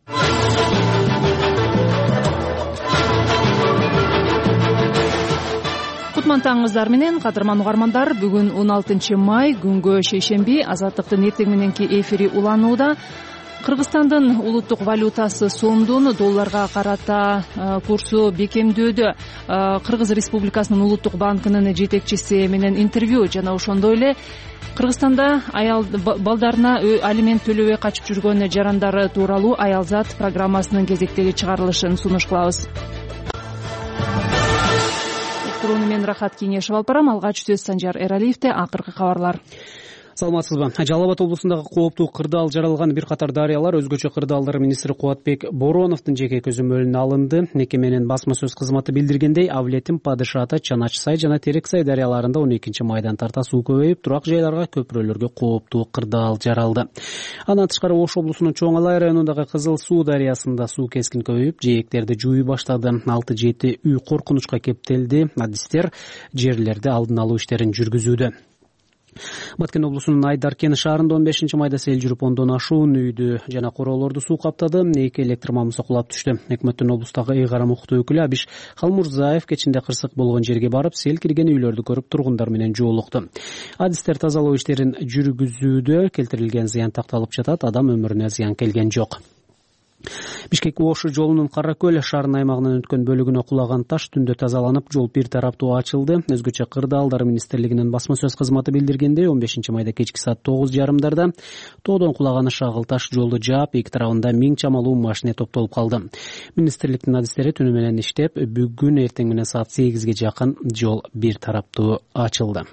Кутман таңыңыздар менен, кадырман угармандар, бүгүн 16 май, күнгө шейшемби, Азаттыктын эртең мененки эфири уланууда. Кыргызстандын улуттук валютасы сомдун долларга карата курсу бекемдөөдө. Кыргыз Республикасынын Улуттук банкынын жетекчиси менен интервью жана ошондой эле Кыргызстанда аял балдарына алимент төлөбөй качып жүргөн жарандар тууралуу Аялзат программасынын кезектеги чыгарылышын сунуш кылабыз. Уктурууну мен Рахат Кеңешев алып барам. Алгач сөз Санжар Эралиевде. Акыркы кабарлар. Саламатсызбы. Жалал Абад облусундагы кооптуу кырдаал жаралган бир катар дарыялар өзгөчө кырдаалдар министри Кубатбек Бороновдун жеке көзөмөлүнө алынды. Мекеменин басма сөз кызматы билдиргендей, Авлетим, Падышата, Чаначсай жана Терексай дарыяларында 12 майдан тарта суу көбөйүп, турак жайларга, көпүрөлөргө кооптуу кырдаал жаралды. Андан тышкары Ош облусунун Чоң Алай районундагы Кызыл Суу дарыясында суу кескин көбөйүп, жээктерди жууй баштады. 6-7 үй коркунучка кептелди. Адистер жерлерде алдын алуу иштерин жүргүзүүдө. Баткен облусунун Айдаркен шаарында 15 майда сел жүрүп, ондон ашуун үйдү жана короолорду суу каптады. 2 электр мамысы кулап түштү. Өкмөттүн облустагы ыйгарым укуктуу өкүлү Абиш Халмурзаев кечинде кырсык болгон жерге барып, сел кирген үйлөрдү көрүп, тургундар менен жолукту. Адистер тазалоо иштерин жүргүзүүдө, келтирилген зыян такталып жатат, адам өмүрүнө зыян келген жок. Бишкек Ош жолунун Кара Көл шаарынын аймагынан өткөн бөлүгүнө кулаган таш түндө тазаланып, жол бир тараптуу ачылды. Өзгөчө кырдаалдар министрлигинин басма сөз кызматы билдиргендей, 15 майда кечки саат 9:30 тоодон кулаган шагыл таш жолду жаап, эки тарабында 1000 чамалуу машине топтолуп калды. Министрликтин адистери түнү менен иштеп, бүгүн эртең менен саат 8ге жакын жол бир тараптуу ачылды.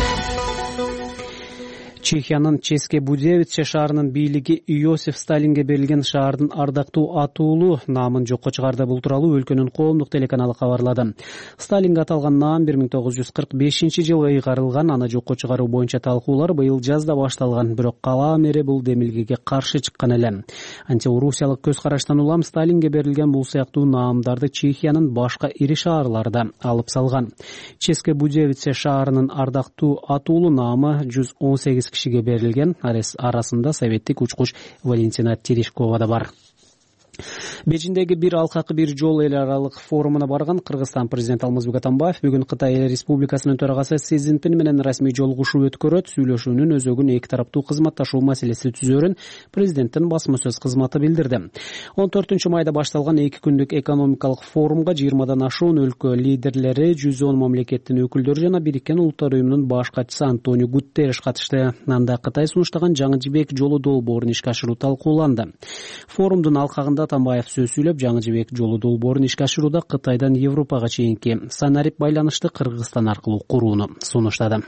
Чехиянын Ческе Будевице шаарынын бийлиги Иосиф Сталинге берилген шаардын ардактуу атуулу наамын жокко чыгарды. Бул тууралуу өлкөнүн коомдук телеканалы кабарлады. Сталинге аталган наам 1945-жылы ыйгарылган. Аны жокко чыгаруу боюнча талкуулар быйыл жазда башталган, бирок кала мэри бул демилгеге каршы чыккан эле. Антиурусиялык көз караштан улам Сталинге берилген бул сыяктуу наамдарды Чехиянын башка ири шаарларда алып салган. Ческе Будевице шаарынын ардактуу атуулу наамы 118 кишиге берилген. Арасында советтик учкуч Валентина Терешкова да бар. Бейжиңдеги бир алкакы бир жол эл аралык форумуна барган Кыргызстан президенти Алмазбек Атамбаев бүгүн Кытай Республикасынын төрагасы Си Цзиньпин менен расмий жолугушуу өткөрөт. Сүйлөшүүнүн өзөгүн эки тараптуу кызматташуу маселеси түзөрүн президенттин басма сөз кызматы билдирди. 14 майда башталган 2 күндүк экономикалык форумга 20дан ашуун өлкө лидерлери, 110 мамлекеттин өкүлдөрү жана Бириккен Улуттар уюмунун баш катчысы Антонио Гутерреш катышты. Анда Кытай сунуштаган Жаңы Жибек жолу долбоорун ишке ашыруу талкууланды. Форумдун алкагында Атамбаев сөз сүйлөп, Жаңы Жибек жолу долбоорун ишке ашырууда Кытайдан Европага чейинки санарип байланышты Кыргызстан аркылуу курууну сунуштады.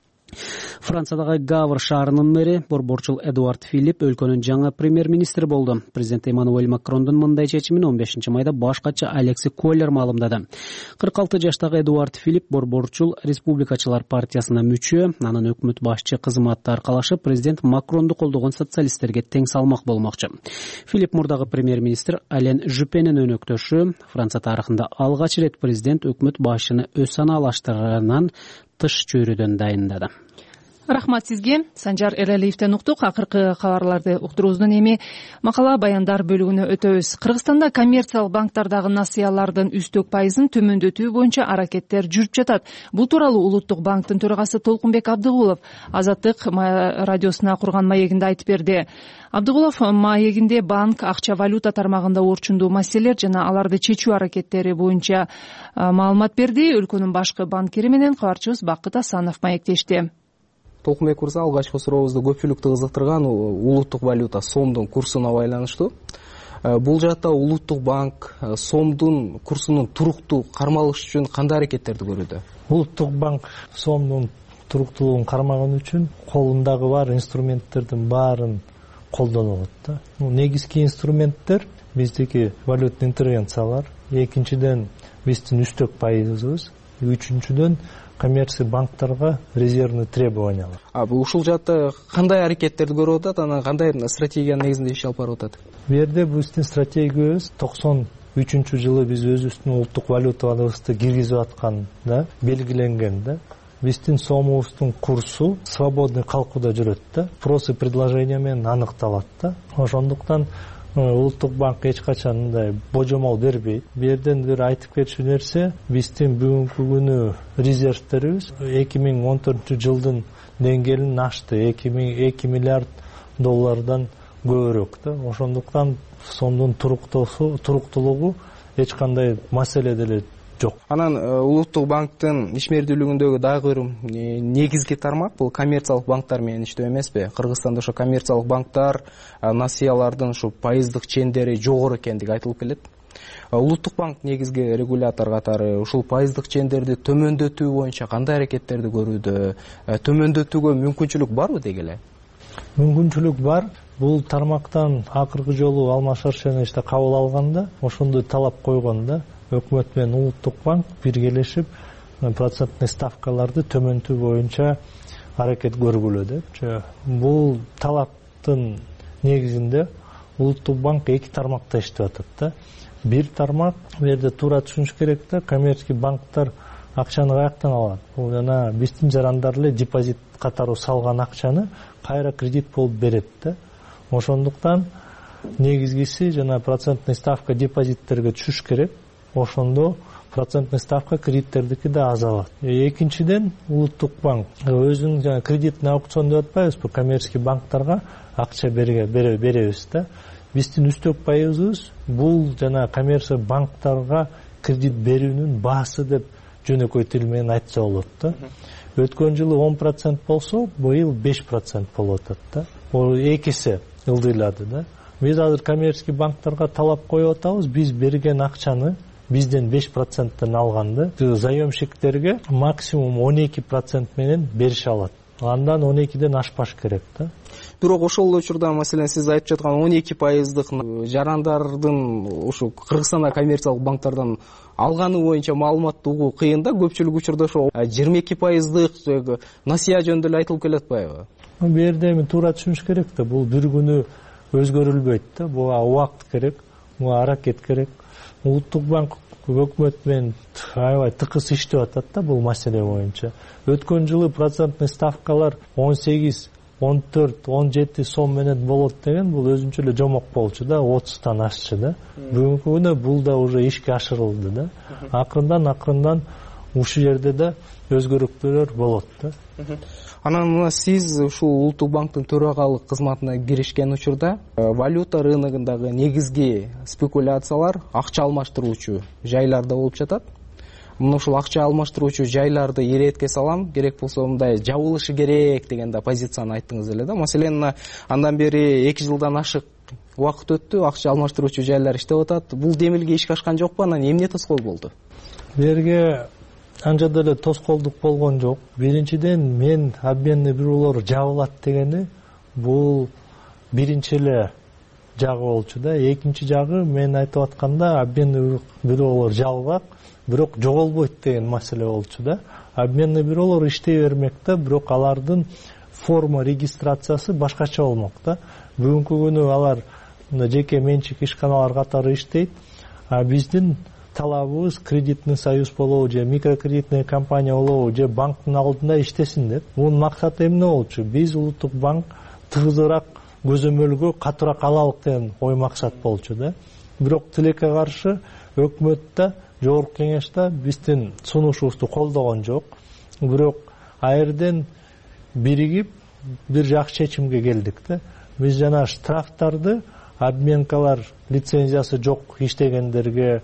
Франциядагы Гавр шаарынын мэри борборчул Эдуард Филипп өлкөнүн жаңы премьер-министри болду. Президент Эммануэль Макрондун мындай чечимин 15 майда баш катчы Алекси Коллер маалымдады. 46 жаштагы Эдуард Филипп борборчул Республикачылар партиясына мүчө, анын өкмөт башчы кызматты аркалашып, президент Макронду колдогон социалисттерге тең салмак болмокчу. Филипп мурдагы премьер-министр Ален Жупенин өнөктөшү. Франция тарыхында алгач рет президент өкмөт башчыны өз санаалаштырганан тыш чөйрөдөн дайындады. Рахмат сизге. Санжар Эралиевден уктук. Акыркы кабарларды уктуруубуздун эми макала баяндар бөлүгүнө өтөбүз. Кыргызстанда коммерциялык банктардагы насыялардын үстөк пайызын төмөндөтүү боюнча аракеттер жүрүп жатат. Бул тууралуу Улуттук банктын төрагасы Толкунбек Абдыгулов Азаттык радиосуна курган маегинде айтып берди. Абдыгулов маегинде банк акча валюта тармагында орчундуу маселелер жана аларды чечүү аракеттери боюнча маалымат берди. Өлкөнүн башкы банкири менен кабарчыбыз Бакыт Асанов маектешти. Толкунбек мырза, алгачкы сурообузду көпчүлүктү кызыктырган улуттук валюта сомдун курсуна байланыштуу. Бул жакта Улуттук банк сомдун курсунун туруктуу кармалыш үчүн кандай аракеттерди көрүүдө? Улуттук банк сомдун туруктуулугун кармаган үчүн колундагы бар инструменттердин баарын колдонуп атат да. Негизги инструменттер биздики валютный интервенциялар, экинчиден биздин үстөк пайызыбыз, үчүнчүдөн коммерция банктарга резервный требованиялар. Ушул жакта кандай аракеттерди көрүп атат, анан кандай стратегиянын негизинде иш алып барып атат? Бу жерде биздин стратегиябыз 93-жылы биз өзүбүздүн улуттук валютабызды киргизип атканда белгиленген да. Биздин сомубуздун курсу свободный калкууда жүрөт да. Спрос и предложение менен аныкталат да. Ошондуктан Улуттук банк эч качан мындай божомол бербейт. Бу жерден бир айтып кетчү нерсе, биздин бүгүнкү күнү резервтерибиз 2014-жылдын деңгээлин ашты, 2 миллиард доллардан көбүрөөк да. Ошондуктан сомдун туруктуулугу эч кандай маселе деле жок. Анан Улуттук банктын ишмердүүлүгүндөгү дагы бир негизги тармак бул коммерциялык банктар менен иштөө эмеспи? Кыргызстанда ошо коммерциялык банктар насыялардын ушу пайыздык чендери жогору экендиги айтылып келет. Улуттук банк негизги регулятор катары ушул пайыздык чендерди төмөндөтүү боюнча кандай аракеттерди көрүүдө? Төмөндөтүүгө мүмкүнчүлүк барбы деги эле? Мүмкүнчүлүк бар. Бул тармактан акыркы жолу алмашарченеште кабыл алганда ошондой талап койгон да. Өкмөт менен Улуттук банк биргелешип процентный ставкаларды төмөнтүү боюнча аракет көргүлө деп. Бул талаптын негизинде Улуттук банк 2 тармакта иштеп атат да. Бир тармак, бу жерде туура түшүнүш керек да, коммерческий банктар акчаны каяктан алат? Бул жана биздин жарандар эле депозит катары салган акчаны кайра кредит болуп берет да. Ошондуктан негизгиси жана процентный ставка депозиттерге түшүш керек. Ошондо процентный ставка кредиттердики да азалат. Экинчиден Улуттук банк өзүнүн жана кредитный аукцион деп атпайбызбы, коммерческий банктарга акча беребиз да. Биздин үстөк пайызыбыз бул жана коммерция банктарга кредит берүүнүн баасы деп жөнөкөй тил менен айтса болот да. Өткөн жылы 10% болсо, быйыл 5% болуп атат да. Бул 2 эсе ылдыйлады да. Биз азыр коммерческий банктарга талап коюп атабыз, биз берген акчаны бизден 5%тен алганды заемщиктерге максимум 12% менен берише алат. Андан 12ден ашпаш керек да. Бирок ошол учурда, маселен, сиз айтып жаткан 12% жарандардын ушу Кыргызстанда коммерциялык банктардан алганы боюнча маалыматты угуу кыйын да. Көпчүлүк учурда ошо 22% насыя жөнүндө эле айтылып келатпайбы? Бу жерде эми туура түшүнүш керек да. Бул бир күнү өзгөрүлбөйт да. Буга убакыт керек, буга аракет керек. Улуттук банк өкмөт менен аябай тыкыз иштеп атат да бул маселе боюнча. Өткөн жылы процентный ставкалар 18, 14, 17 сом менен болот деген бул өзүнчө эле жомок болчу да, 30тан ашчы да. Бүгүнкү күнү бул да уже ишке ашырылды да. Акырындан ушул жерде да өзгөрүктөр болот да. Анан сиз ушул Улуттук банктын төрагалык кызматына киришкен учурда валюта рыногундагы негизги спекуляциялар акча алмаштыруучу жайларда болуп жатат. Мына ушул акча алмаштыруучу жайларды иретке салам, керек болсо мындай жабылышы керек деген да позицияны айттыңыз эле да. Маселен, андан бери 2 жылдан ашык убакыт өттү, акча алмаштыруучу жайлар иштеп атат. Бул демилге ишке ашкан жокпу? Анан эмне тоскоол болду? Берге анча деле тоскоолдук болгон жок. Биринчиден, мен обменный бюролор жабылат дегени бул биринчи эле жагы болчу да. Экинчи жагы, мен айтып атканда обменный бюролор жабылат, бирок жоголбойт деген маселе болчу да. Обменный бюролор иштей бермек да, бирок алардын форма регистрациясы башкача болмок да. Бүгүнкү күнү алар жеке менчик ишканалар катары иштейт, а биздин талабыбыз кредитный союз болобу же микрокредитный компания болобу же банктын алдында иштесин деп. Мунун максаты эмне болчу? Биз Улуттук банк тыгызыраак көзөмөлгө катуураак алалык деген ой максат болчу да. Бирок тилекке каршы өкмөттө, жогорку кеңеште биздин сунушубузду колдогон жок. Бирок айрден биригип бир жакшы чечимге келдик да. Биз жана штрафтарды обменкалар лицензиясы жок иштегендерге,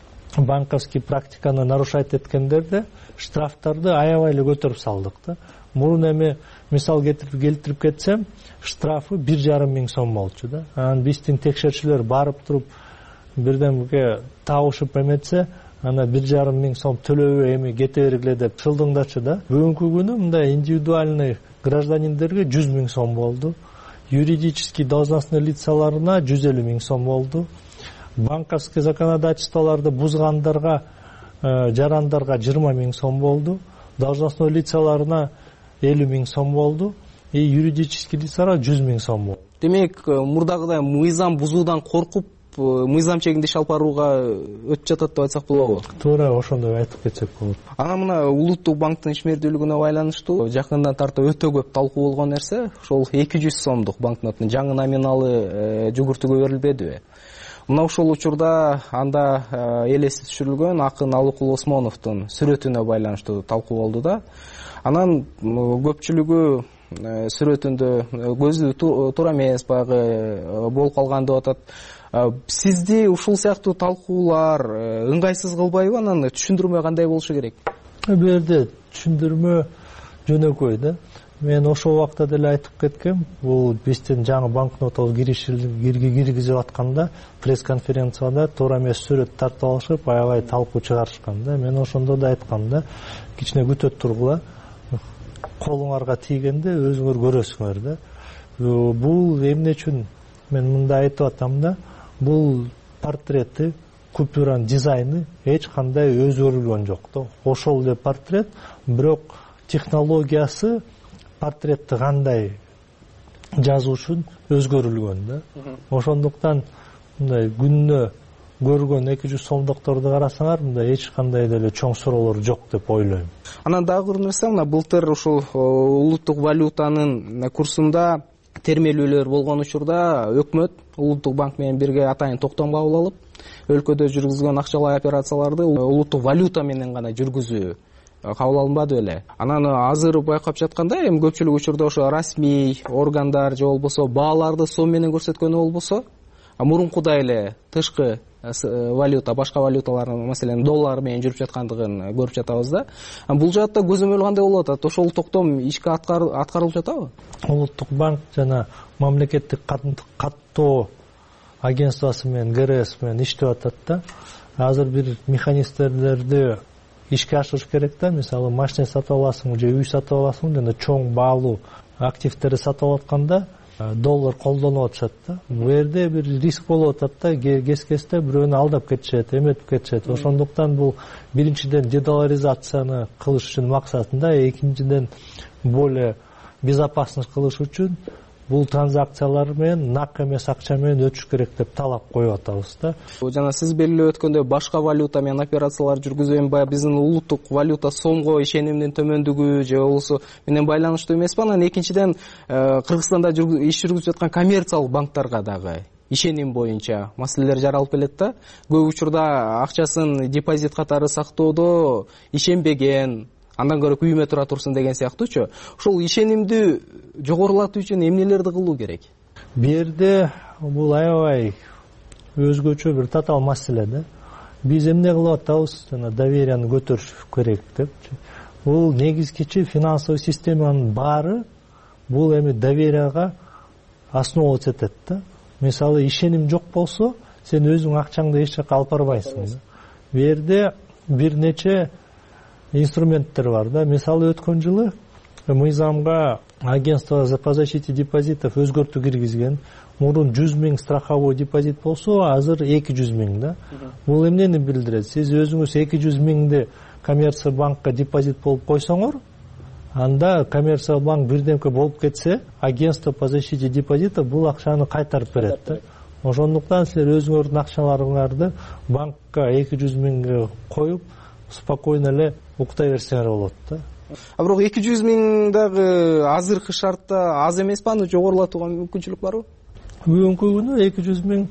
банковский практиканы нарушать эткендерде штрафтарды аябай эле көтөрүп салдык да. мурун эми мисал келтирип кетсем, штрафы 1,5 миң сом болчу да. Анан биздин текшерүүчүлөр барып туруп бирдемге табышып эметсе, ана 1,5 миң сом төлөбөй эми кете бергиле деп шылдыңдачы да. Бүгүнкү күнү мындай индивидуальный гражданиндерге 100 миң сом болду. Юридический должностный лицаларына 150 миң сом болду. Банковский законодательстволорду бузгандарга, жарандарга 20 миң сом болду. Должностной лицаларына 50 миң сом болду. И юридический лицаларга 100 миң сом болду. Демек, мурдагыдай мыйзам бузуудан коркуп, мыйзам чегинде иш алып барууга өтүп жатат деп айтсак болобу? Туура ошондой айтып кетсек болот. Анан мына улуттук банктын ишмердүүлүгүнө байланыштуу жакындан тартып өтө көп талкуу болгон нерсе, ошол 200 сомдук банкноттун жаңы номиналы жүгүртүүгө берилбедиби? Мына ушул учурда анда элеси түшүрүлгөн акын Алыкул Осмоновдун сүрөтүнө байланыштуу талкуу болду да. Анан көпчүлүгү сүрөтүндө көзү туура эмес, баягы болуп калган деп атат. Сизди ушул сыяктуу талкуулар ыңгайсыз кылбайбы? Анан түшүндүрмө кандай болушу керек? Бу жерде түшүндүрмө жөнөкөй да. Мен ошол убакта деле айтып кеткем, бул биздин жаңы банкнотобуз киргизип атканда пресс-конференцияда туура эмес сүрөт тартып алышып, аябай талкуу чыгарышкан да. Мен ошондо да айткам да, кичине күтөт тургула, колуңарга тийгенде өзүңөр көрөсүңөр да. Бул эмне үчүн мен мындай айтып атам да, бул портрети, купюранын дизайны эч кандай өзгөрүлгөн жок да. Ошол эле портрет, бирок технологиясы портретти кандай жазуу үчүн өзгөрүлгөн да. Ошондуктан мындай күнүнө көргөн 200 сомдукторду карасаңар, мындай эч кандай деле чоң суроолор жок деп ойлойм. Анан дагы бир нерсе, мына былтыр ушул улуттук валютанын курсунда термелүүлөр болгон учурда өкмөт улуттук банк менен бирге атайын токтом кабыл алып, өлкөдө жүргүзүлгөн акчалай операцияларды улуттук валюта менен гана жүргүзүү кабыл алынбады беле. Анан азыр байкап жатканда, эми көпчүлүк учурда ошо расмий органдар же болбосо бааларды сом менен көрсөткөнү болбосо, мурункудай эле тышкы валюта, башка валюталардын, маселен доллар менен жүрүп жаткандыгын көрүп жатабыз да. Бул жаатта көзөмөл кандай болуп атат? Ошол токтом ишке аткарылып жатабы? Улуттук банк жана мамлекеттик каттоо агентствосы менен ГРС менен иштеп атат да. Азыр бир механизмдерди ишке ашырыш керек да. Мисалы, машина сатып аласың же үй сатып аласың, жана чоң баалуу активтерди сатып атканда доллар колдонуп атышат да. Бул жерде бир риск болуп атат да, кес-кесте бирөөнү алдап кетишет, эметип кетишет. Ошондуктан бул биринчиден дедоларизацияны кылыш үчүн максатында, экинчиден более безопасность кылыш үчүн бул транзакциялар менен нак эмес акча менен өтүш керек деп талап коюп атабыз да. Жана сиз белгилеп өткөндөй башка валюта менен операциялар жүргүзөм, баягы биздин улуттук валюта сомго ишенимдин төмөндүгү же болбосо менен байланыштуу эмеспи? Анан экинчиден Кыргызстанда иш жүргүзүп жаткан коммерциялык банктарга дагы ишеним боюнча маселелер жаралып келет да. Көп учурда акчасын депозит катары сактоодо ишенбеген, андан көрө үймө тура турсун деген сыяктуучу. Ошол ишенимди жогорулатуу үчүн эмнелерди кылуу керек? Бу жерде бул аябай өзгөчө бир татаал маселе да. Биз эмне кылып атабыз? Жана доверияны көтөрүш керек депчи. Бул негизгичи финансовый системанын баары бул эми доверияга основываться этет да. Мисалы, ишеним жок болсо, сен өзүң акчаңды эч жака алып барбайсың да. Бу жерде бир нече инструменттер бар да. Мисалы, өткөн жылы мыйзамга агентство по защите депозитов өзгөртүү киргизген. Мурун 100 миң страховой депозит болсо, азыр 200 миң да. Бул эмнени билдирет? Сиз өзүңүз 200 миңди коммерция банкка депозит болуп койсоңор, анда коммерция банк бирдемке болуп кетсе, агентство по защите депозитов бул акчаны кайтарып берет да. Ошондуктан силер өзүңөрдүн акчаларыңарды банкка 200 миңге коюп, спокойно эле уктай берсеңер болот да. Бирок 200 миң дагы азыркы шартта аз эмеспи? Аны жогорулатууга мүмкүнчүлүк барбы? Бүгүнкү күнү 200 миң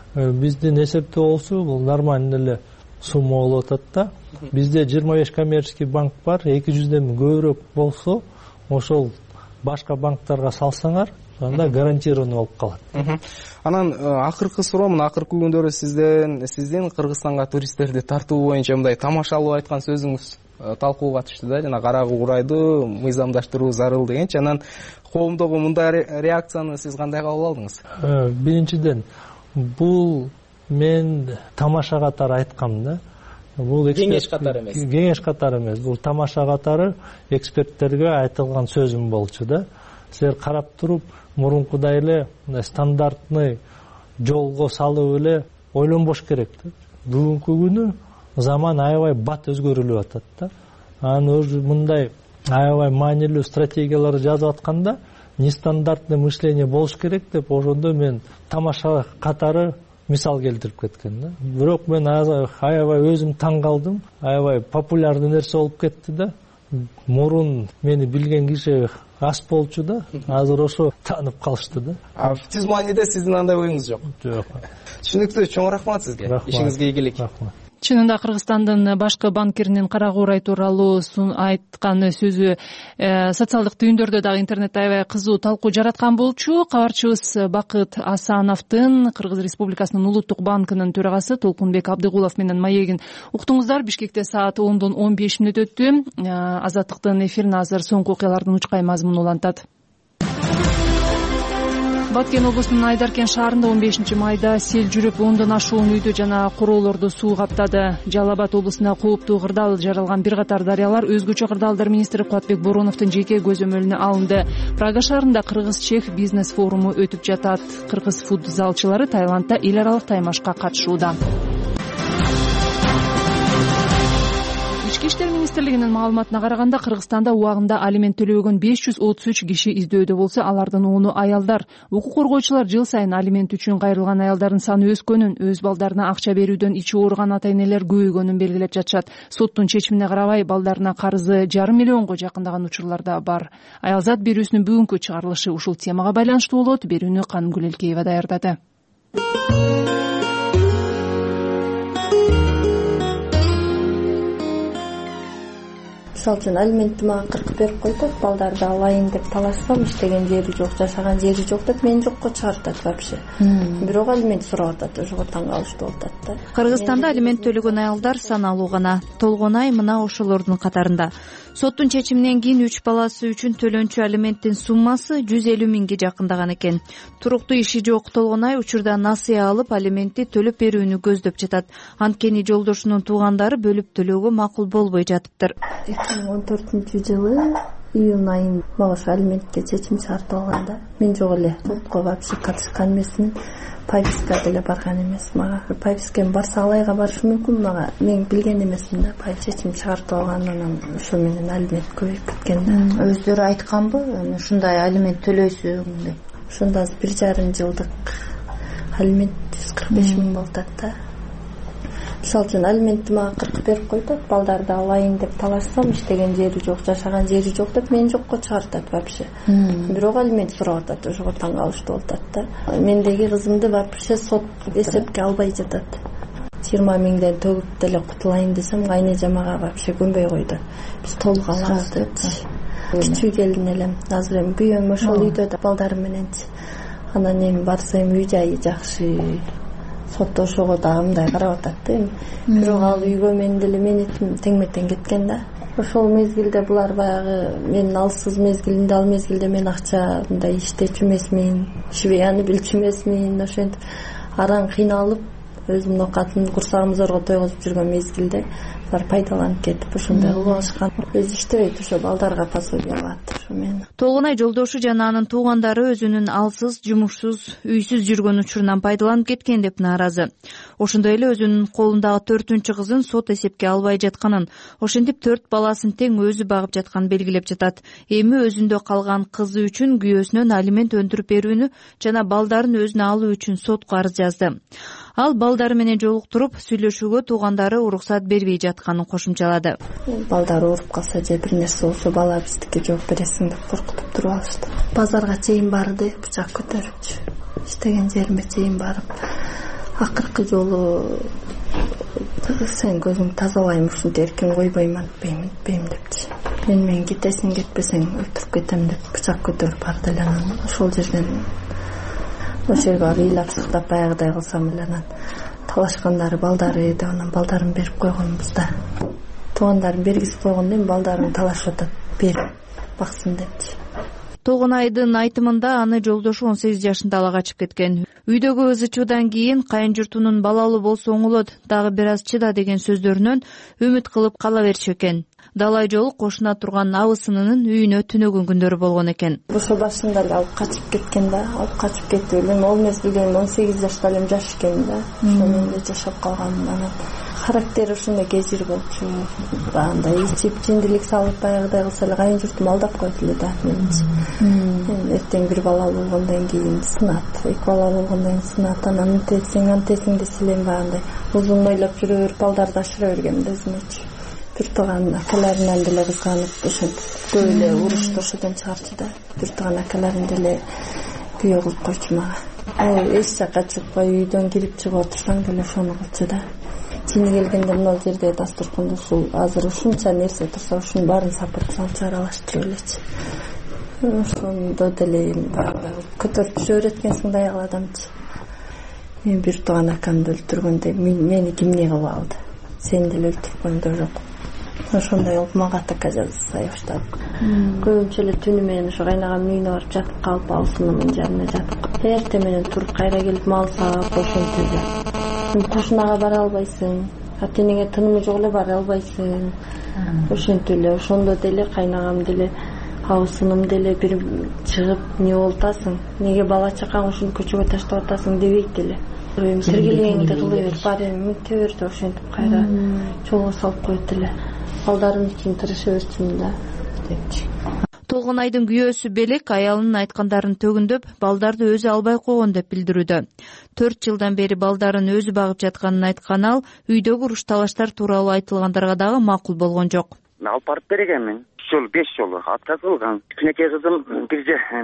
биздин эсепте болсо, бул нормальный эле сумма болуп атат да. Бизде 25 коммерческий банк бар, 200ден көбүрөөк болсо, ошол башка банктарга салсаңар, анда гарантированный болуп калат. Анан акыркы суроо, мына акыркы күндөрү сиздин Кыргызстанга туристтерди тартуу боюнча мындай тамашалуу айткан сөзүңүз талкууга түштү да, жана карагы курайды мыйзамдаштыруу зарыл дегенчи. Анан коомдогу мындай реакцияны сиз кандай кабыл алдыңыз? Биринчиден, бул мен тамаша катары айткам да. Бул кеңеш катары эмес. Кеңеш катары эмес. Бул тамаша катары эксперттерге айтылган сөзүм болчу да. Силер карап туруп, мурункудай эле стандартный жолго салып эле ойлонбош керек да. Бүгүнкү күнү заман аябай бат өзгөрүлүп атат да. Анан мындай аябай маанилүү стратегияларды жазып атканда нестандартный мышление болуш керек деп, ошондо мен тамаша катары мисал келтирип кеткен да. Бирок мен аябай өзүм таң калдым. Аябай популярдуу нерсе болуп кетти да. Мурун мени билген киши аз болчу да. Азыр ошо таанып калышты да. Түз мааниде сиздин андай оюңуз жок? Жок. Түшүнүктүү, чоң рахмат сизге. Ишиңизге ийгилик. Чынында Кыргызстандын башкы банкиринин кара курай тууралуу айткан сөзү социалдык түйүндөрдө дагы интернетте аябай кызуу талкуу жараткан болчу. Кабарчыбыз Бакыт Асановдун Кыргыз Республикасынын Улуттук банкынын төрагасы Толкунбек Абдыгулов менен маегин уктуңуздар. Бишкекте саат 10:15 өттү. Азаттыктын эфирин азыр соңку окуялардын учкай мазмуну улантат. Баткен облусунун Айдаркен шаарында 15 майда сел жүрүп 10дон ашуун үйдү жана короолорду суу каптады. Жалал Абад облусуна кооптуу кырдаал жаралган бир катар дарыялар өзгөчө кырдаалдар министри Кубатбек Бороновдун жеке көзөмөлүнө алынды. Прага шаарында Кыргыз-Чех бизнес форуму өтүп жатат. Кыргыз футзалчылары Таиландда эл аралык таймашка катышууда. Ички иштер министрлигинин маалыматына караганда, Кыргызстанда убагында алимент төлөбөгөн 533 киши издөөдө болсо, алардын 10-у аялдар. Укук коргоочулар жыл сайын алимент үчүн кайрылган аялдардын саны өскөнүн, өз балдарына акча берүүдөн ичи ооруган ата-энелер көбөйгөнүн белгилеп жатышат. Соттун чечимине карабай, балдарына карызы 500 миллионго жакындаган учурлар да бар. Аялзат берүүсүнүн бүгүнкү чыгарылышы ушул темага байланыштуу болот. Берүүнү Канымгүл Элкеева даярдады. Мисалы үчүн алиментти мага 40 берип койду, балдарды алайын деп талашсам, иштеген жери жок, жашаган жери жок деп мени жокко чыгартат вообще. Бирок алимент сурап атат, ошого таң калыштуу болуп атат да. Кыргызстанда алимент төлөгөн аялдар саналуу гана. Толгонай мына ошолордун катарында. Соттун чечиминен кийин 3 баласы үчүн төлөнчү алименттин суммасы 150 миңге жакындаган экен. Туруктуу иши жок Толгонай учурда насыя алып алиментти төлөп берүүнү көздөп жатат. Анткени жолдошунун туугандары бөлүп төлөөгө макул болбой жатыптыр. 2014-жылы июнь айында мага алиментке чечим чыгартып алганда, мен жок эле сотко вообще катышкан эмесмин. Пайвиска деле барган эмес. Мага пайвискем барса алайга барышы мүмкүн, мага мен билген эмесмин да. Чечим чыгартып алгандан ошо менен алимент көбөйүп кеткен да. Өздөрү айтканбы, ушундай алимент төлөйсүң деп? Ошондо 1,5 жылдык алимент 145 миң болуп атат да. Мисалы үчүн алиментти мага 40 берип койду, балдарды алайын деп талашсам, иштеген жери жок, жашаган жери жок деп мени жокко чыгартат вообще. Бирок алимент сурап атат, ошого таң калыштуу болуп атат да. Мендеги кызымды вообще сот эсепке албай жатат. 20 миңден төгүп деле кутулайын десем, кайнежем мага вообще көнбөй койду. Биз толук алабыз депчи. Кичүү келин элем, азыр эми күйөөм ошол үйдө да балдарым мененчи. Анан эми барса эми үй жайы жакшы. Сотто ошого дагы мындай карап атат да эми. Бирок ал үйгө мен деле менитим тең-метең кеткен да. Ошол мезгилде булар баягы менин алсыз мезгилимде, ал мезгилде мен акча мындай иштечү эмесмин, швеяны билчү эмесмин, ошентип араң кыйналып, өзүмдүн оокатымды курсагым зорго тойгузуп жүргөн мезгилде булар пайдаланып кетип ошондой кылып алышкан. Өзү иштебейт, ошо балдарга пособие алат. Толгонай жолдошу жана анын туугандары өзүнүн алсыз, жумушсуз, үйсүз жүргөн учурунан пайдаланып кеткен деп нааразы. Ошондой эле өзүнүн колундагы 4-чү кызын сот эсепке албай жатканын, ошентип 4 баласын тең өзү багып жатканын белгилеп жатат. Эми өзүндө калган кызы үчүн күйөөсүнөн алимент өндүрүп берүүнү жана балдарын өзүнө алуу үчүн сотко арыз жазды. Ал балдары менен жолуктуруп сүйлөшүүгө туугандары уруксат бербей жатканын кошумчалады. Балдары ооруп калса же бир нерсе болсо бала биздики жооп бересиң деп коркутуп туруп алышты. Базарга чейин барды, бычак көтөрүпчү. Иштеген жериме чейин барып, акыркы жолу сен көзүңдү тазалайм, ушинтип эркин койбойм, антпейм депчи. Мен кетесиң, кетпесең өлтүрүп кетем деп бычак көтөрүп барды эле. Анан ошол жерден ошол жерге барып ыйлап сыктап баягыдай кылсам эле анан талашкандары балдары деп, анан балдарын берип койгонбуз да. туугандарын бергизип койгондо эми балдарым талашып атат, берип баксын депчи. Толгонайдын айтымында аны жолдошу 18 жашында ала качып кеткен. Үйдөгү ызы-чуудан кийин кайын журтунун балалуу болсо оңолот, дагы бир аз чыда деген сөздөрүнөн үмүт кылып кала берчү экен. Далай жолу кошуна турган абысынынын үйүнө түнөгөн күндөрү болгон экен. Ошо башында эле алып качып кеткен да, алып качып кетип эле ал мезгилде 18 жашта эле жаш экен да. Ошо менде жашап калган. Анан характери ушундай кезир болчу. Андай ичип жиндилик салып баягыдай кылса эле кайын журтум алдап койт эле да менчи. Эртең бир бала болгондон кийин сынат, 2 бала болгондон кийин сынат, анан антесиң десе эле баягындай узун ойлоп жүрө берип балдарды ашыра бергем да өзүмөчү. Бир тууган акаларынан деле кызганып ошентип көп эле урушту ошодон чыгарчу да. Бир тууган акаларым деле күйөө кылып койчу мага. Ал эч жакка чыкпай үйдөн кирип чыгып отурсаң деле ошону кылчу да. Чини келгенде мына жерде дастурканда ушул азыр ушунча нерсе турса ушунун баарын сапырып салчу, аралаштырып элечи. Ошондо деле көтөрүп түшө берет экенсиң да аял адамчы. Мен бир тууган акамды өлтүргөндө мени ким эмне кылып алды? Сени деле өлтүрүп койгондо жок. Ошондой болуп мага така жаза баштады. Көбүнчө эле түнү менен ошо кайнагамдын үйүнө барып жатып калып, абысынымдын жанына жатып, эртең менен туруп кайра келип мал саап ошентип эле. Кошунага бара албайсың, ата-энеңе тынымы жок эле бара албайсың. Ошентип эле, ошондо деле кайнагам деле абысыным деле бир чыгып эмне болуп атасың? Неге бала чакаң ушуну көчөгө таштап атасың дебейт деле. Эми тергелеңди кылып бер, бар эми мынте бер деп ошентип кайра жолго салып коет эле. Балдарым үчүн тырыша берчүмүн да депчи. Толгонайдын күйөөсү Белек аялынын айткандарын төгүндөп, балдарды өзү албай койгон деп билдирүүдө. 4 жылдан бери балдарын өзү багып жатканын айткан ал, үйдөгү уруш талаштар тууралуу айтылгандарга дагы макул болгон жок. Алып барып бергенмин. 5 жолу отказ кылган. Кичинекей кызым бир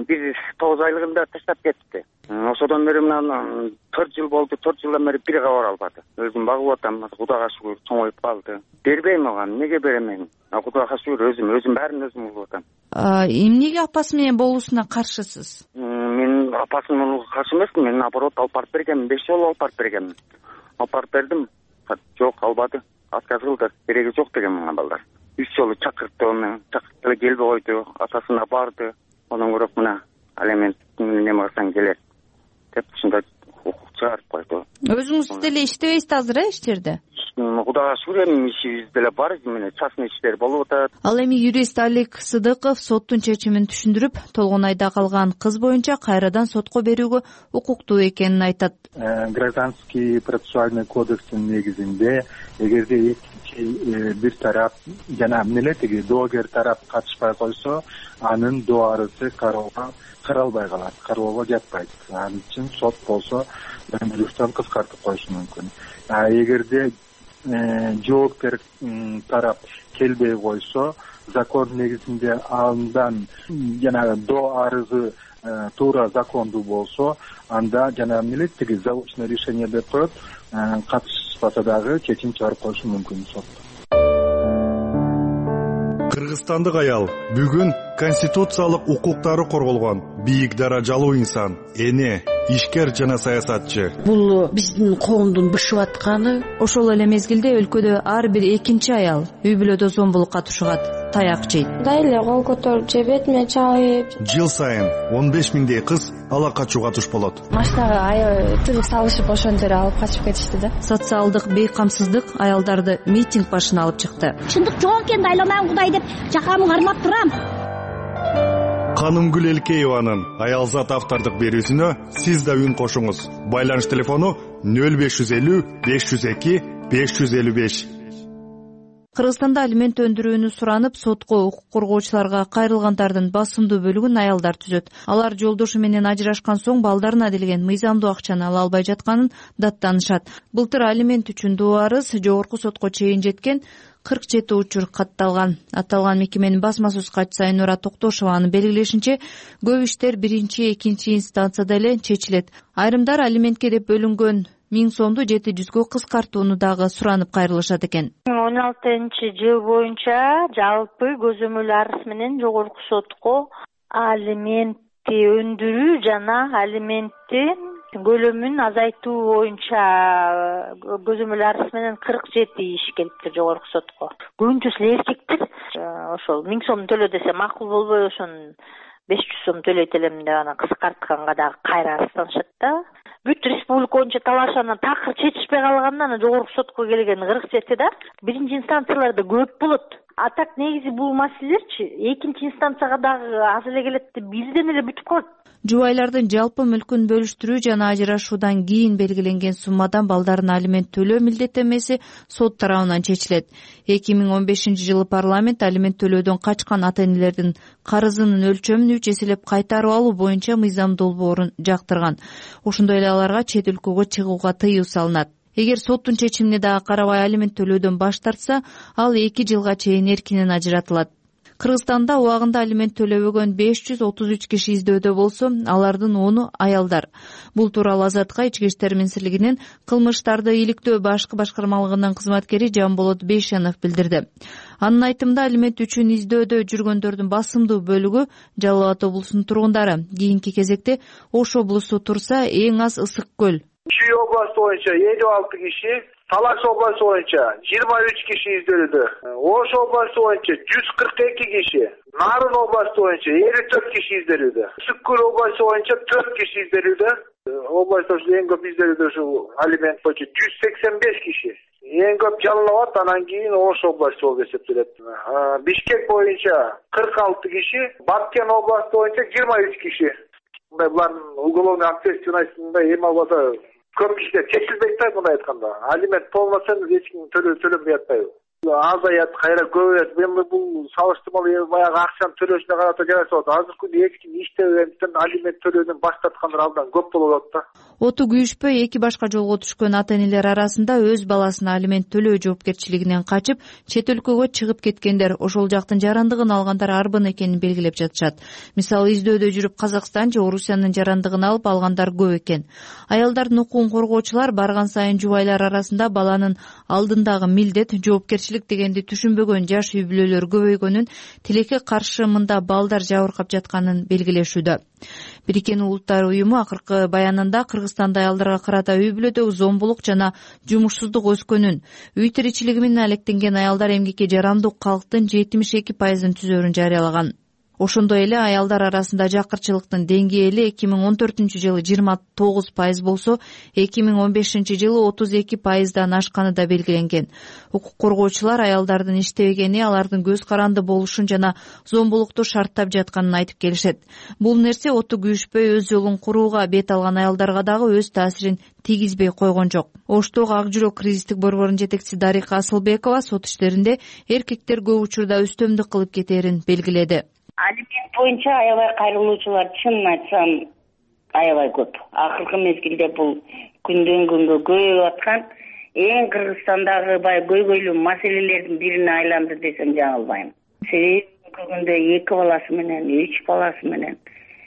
9 айлыгында таштап кетти. Ошодон бери мына 4 жыл болду. 4 жылдан бери бир кабар албады. Өзүм багып атам, Кудайга шүгүр чоңоюп калды. Бербейм ага, неге берем? Кудайга шүгүр өзүм баарын өзүм кылып атам. Эмнеге апасы менен болуусуна каршысыз? Мен апасы менен каршы эмесмин, мен наоборот алып барып бергенмин. 5 жолу алып барып бергенмин. Алып барып бердим. Жок, албады. Отказ кылды. Кереги жок деген мага балдар. 3 жолу чакырттым, мен чакыртып эле келбей койду, атасына барды. Андан көрөк мына алимент неме кылсаң келет деп ушундай укук чыгарып койду. Өзүңүз деле иштебейсиз азыр, эч жерде? Кудайга шүгүр, эми ишибиз деле бар, мына частный иштер болуп атат. Ал эми юрист Алик Сыдыков соттун чечимин түшүндүрүп, Толгонайда калган кыз боюнча кайрадан сотко берүүгө укуктуу экенин айтат. Гражданский процессуальный кодекстин негизинде эгерде бир тарап жана эмне тиги доогер тарап катышпай койсо, анын доо арызы каралбай калат, кароого жатпайт. Анын үчүн сот болсо өндүрүштөн кыскартып коюшу мүмкүн. Эгерде жоопкер тарап келбей койсо, закон негизинде андан жана доо арызы туура закондуу болсо, анда жана эмне тиги заочное решение деп коет, катышпаса дагы чечим чыгарып коюшу мүмкүн сот. Кыргызстандык аял бүгүн конституциялык укуктары корголгон бийик даражалуу инсан, эне, ишкер жана саясатчы. Бул биздин коомдун бышып атканы. Ошол эле мезгилде өлкөдө ар бир экинчи аял үй бүлөдө зомбулукка тушугат, таяк жейт. Дайле кол көтөрүп же бетиме чабып. Жыл сайын 15 миңдей кыз ала качууга туш болот. Машинага тыгып салышып ошентип алып качып кетишти да. Социалдык бейкамсыздык аялдарды митинг башына алып чыкты. Чындык жок экен, айланам Кудай деп жакамды карлап турам. Канымгүл Элкееванын аялзат автордук берүүсүнө сиз да үн кошуңуз. Байланыш телефону 0550 502 555. Кыргызстанда алимент өндүрүүнү суранып, сотко укук коргоочуларга кайрылгандардын басымдуу бөлүгүн аялдар түзөт. Алар жолдошу менен ажырашкан соң балдарына делген мыйзамдуу акчаны ала албай жатканын даттанышат. Былтыр алимент үчүн доо арыз жогорку сотко чейин жеткен 47 учур катталган. Аталган мекеменин басма сөз катчысы Айнура Токтошованын белгилешинче, көп иштер биринчи, экинчи инстанцияда эле чечилет. Айрымдар алиментке деп бөлүнгөн 1000 сомду 700гө кыскартууну дагы суранып кайрылышат экен. 2016-жыл боюнча жалпы көзөмөл арыз менен жогорку сотко алиментти өндүрүү жана алиментти көлөмүн азайтуу боюнча көзөмөл арыз менен 47 иш келиптир жогорку сотко. Көбүнчөсү эркектер ошол 1000 сом төлө десе макул болбой ошонун 500 сом төлөйт элем деп анан кыскартканга дагы кайра арызданышат да. Бүт республика боюнча талаш анан такыр чечишпей калганда анан жогорку сотко келген 47 да. Биринчи инстанцияларда көп болот. А так негизи бул маселелерчи экинчи инстанцияга дагы аз эле келет деп бирден эле бүтүп калат. Жубайлардын жалпы мүлкүн бөлүштүрүү жана ажырашуудан кийин белгиленген суммадан балдарын алимент төлөө милдеттенмеси сот тарабынан чечилет. 2015-жылы парламент алимент төлөөдөн качкан ата-энелердин карызынын өлчөмүн 3 эселеп кайтарып алуу боюнча мыйзам долбоорун жактырган. Ошондой эле аларга чет өлкөгө чыгууга тыюу салынат. Эгер соттун чечимине дагы карабай алимент төлөөдөн баш тартса, ал 2 жылга чейин эркинен ажыратылат. Кыргызстанда убагында алимент төлөбөгөн 533 киши издөөдө болсо, алардын 10-у аялдар. Бул тууралуу Азаттыкка Ички иштер министрлигинин кылмыштарды иликтөө башкы башкармалыгынын кызматкери Жамболот Бейшенов билдирди. Анын айтымында алимент үчүн издөөдө жүргөндөрдүн басымдуу бөлүгү Жалал Абад облусунун тургундары. Кийинки кезекте Ош облусу турса, эң аз Ысык көл. Чүй областы боюнча 56 киши, Талас областы боюнча 23 киши издөлүүдө. Ош областы боюнча 142 киши, Нарын областы боюнча 54 киши издөлүүдө. Ысык көл областы боюнча 4 киши издөлүүдө. Областта эң көп издөлүүдө ушул алимент боюнча 185 киши. Эң көп Жалал Абад, анан кийин Ош областы болуп эсептелет. Бишкек боюнча 46 киши, Баткен областы боюнча 23 киши. Булардын уголовный ответственностьунда эми албаса көп кишилер чечилбейт да, мындай айтканда. Алимент болмаса эч ким төлөбөй атпайбы. Азаят, кайра көбөйөт. Эми бул салыштырмалуу баягы акчаны төлөшүнө карата жараша болот. Азыркы күндө эч ким иштебегендиктен алимент төлөөдөн баш тарткандар абдан көп болуп атат да. Оту күйүшпөй эки башка жолго түшкөн ата-энелер арасында өз баласына алимент төлөө жоопкерчилигинен качып, чет өлкөгө чыгып кеткендер, ошол жактын жарандыгын алгандар арбын экенин белгилеп жатышат. Мисалы, издөөдө жүрүп Казакстан же Орусиянын жарандыгын алып алгандар көп экен. Аялдардын укугун коргоочулар барган сайын жубайлар арасында баланын алдындагы милдет, жоопкерчилик дегенди түшүнбөгөн жаш үй бүлөлөр көбөйгөнүн, тилекке каршы мында балдар жабыркап жатканын белгилешүүдө. Бириккен Улуттар уюму акыркы баянында Кыргызстанда аялдарга карата үй бүлөдөгү зомбулук жана жумушсуздук өскөнүн, үй тиричилиги менен алектенген аялдар эмгекке жарандуу калктын 72%-ын түзөрүн жарыялаган. Ошондой эле аялдар арасында жакырчылыктын деңгээли 2014-жылы 29% болсо, 2015-жылы 32%дан ашканы да белгиленген. Укук коргоочулар аялдардын иштебегени, алардын көз каранды болушун жана зомбулукту шарттап жатканын айтып келишет. Бул нерсе оту күйүшпөй өз жолун курууга бет алган аялдарга дагы өз таасирин тийгизбей койгон жок. Оштогу Ак жүрөк кризистик борборунун жетекчиси Дарика Асылбекова сот иштеринде эркектер көп учурда үстөмдүк кылып кетээрин белгиледи. Алимент боюнча аябай кайрылуучулар, чынын айтсам, аябай көп. Акыркы мезгилде бул күндөн күнгө көбөйүп аткан эң Кыргызстандагы көйгөйлүү маселелердин бирине айланды десем жаңылбайм. Себеби бүгүндө 2 баласы менен, 3 баласы менен,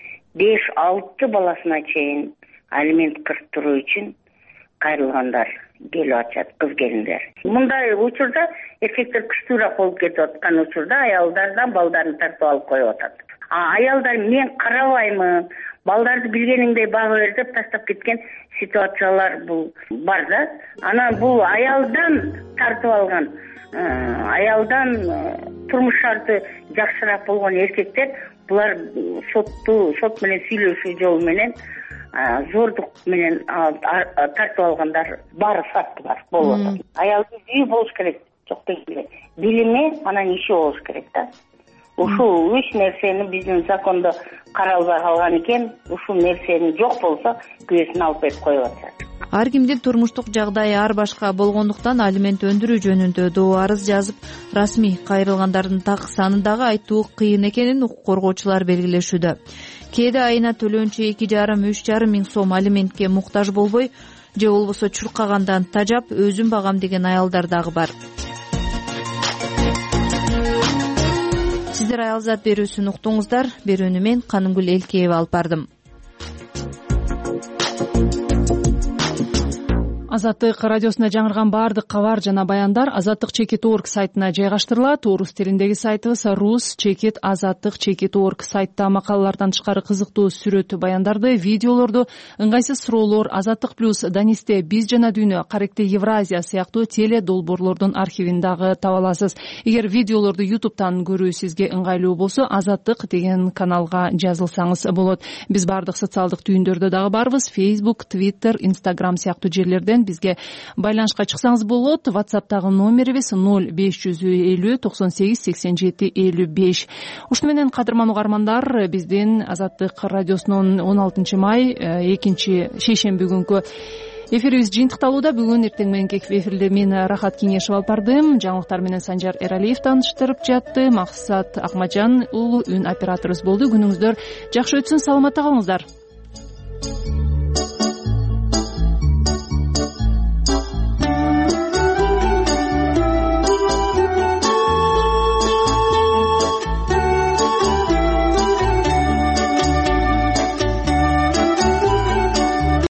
5-6 баласына чейин алимент кырктыруу үчүн кайрылгандар келип атышат, кыз келиндер. Мындай учурда эркектер күчтүүрөөк болуп кетип аткан учурда аялдардан балдарын тартып алып коюп атат. Аялдар мен карабаймын, балдарды билгениңдей бага бер деп таштап кеткен ситуациялар бул бар да. Анан бул аялдан тартып алган, аялдан турмуш шарты жакшыраак болгон эркектер булар сот менен сүйлөшүү жолу менен зордук менен тартып алгандар баары фактылар болуп атат. Аялдын үйү болуш керек, жок дегенде билими анан иши болуш керек да. Ушул 3 нерсени биздин закондо каралбай калган экен, ушул нерсени жок болсо күбөсүн алып берип коюп атышат. Ар кимдин турмуштук жагдайы ар башка болгондуктан алимент өндүрүү жөнүндө доо арыз жазып, расмий кайрылгандардын так санын дагы айтуу кыйын экенин укук коргоочулар белгилешүүдө. Кээде айына төлөөнчү 2,5–3,5 миң сом алиментке муктаж болбой, же болбосо чуркагандан тажап өзүн багам деген аялдар дагы бар. Сиздер аялзат берүүсүн уктуңуздар. Берүүнү мен Канымгүл Элкеева алып бардым. Азаттык радиосуна жаңырган баардык кабар жана баяндар azattik.org сайтына жайгаштырылат. Орус тилиндеги сайтыбыз rus.azattik.org сайтта макалалардан тышкары кызыктуу сүрөт баяндарды, видеолорду, ыңгайсыз суроолор, Азаттык плюс, Данисте, Биз жана дүйнө, Каректе Евразия сыяктуу теле долбоорлордун архивин дагы таба аласыз. Эгер видеолорду YouTube'тан көрүү сизге ыңгайлуу болсо, Азаттык деген каналга жазылсаңыз болот. Биз баардык социалдык түйүндөрдө дагы барбыз. Facebook, Twitter, Instagram сыяктуу жерлерден бизге байланышка чыксаңыз болот. WhatsApp'тагы номерибиз 0550 98 87 55. Ушуну менен кадырман угармандар, биздин Азаттык радиосунун 16 май 2-шейшемби күнкү эфирибиз жыйынтыкталууда. Бүгүн эртең мененки эфирде мен Рахат Кеңешев алып бардым. Жаңылыктар менен Санжар Эралиев тааныштырып жатты. Максат Акмаджан уулу үн операторубуз болду. Күнүңүздөр жакшы өтсүн, саламатта калыңыздар.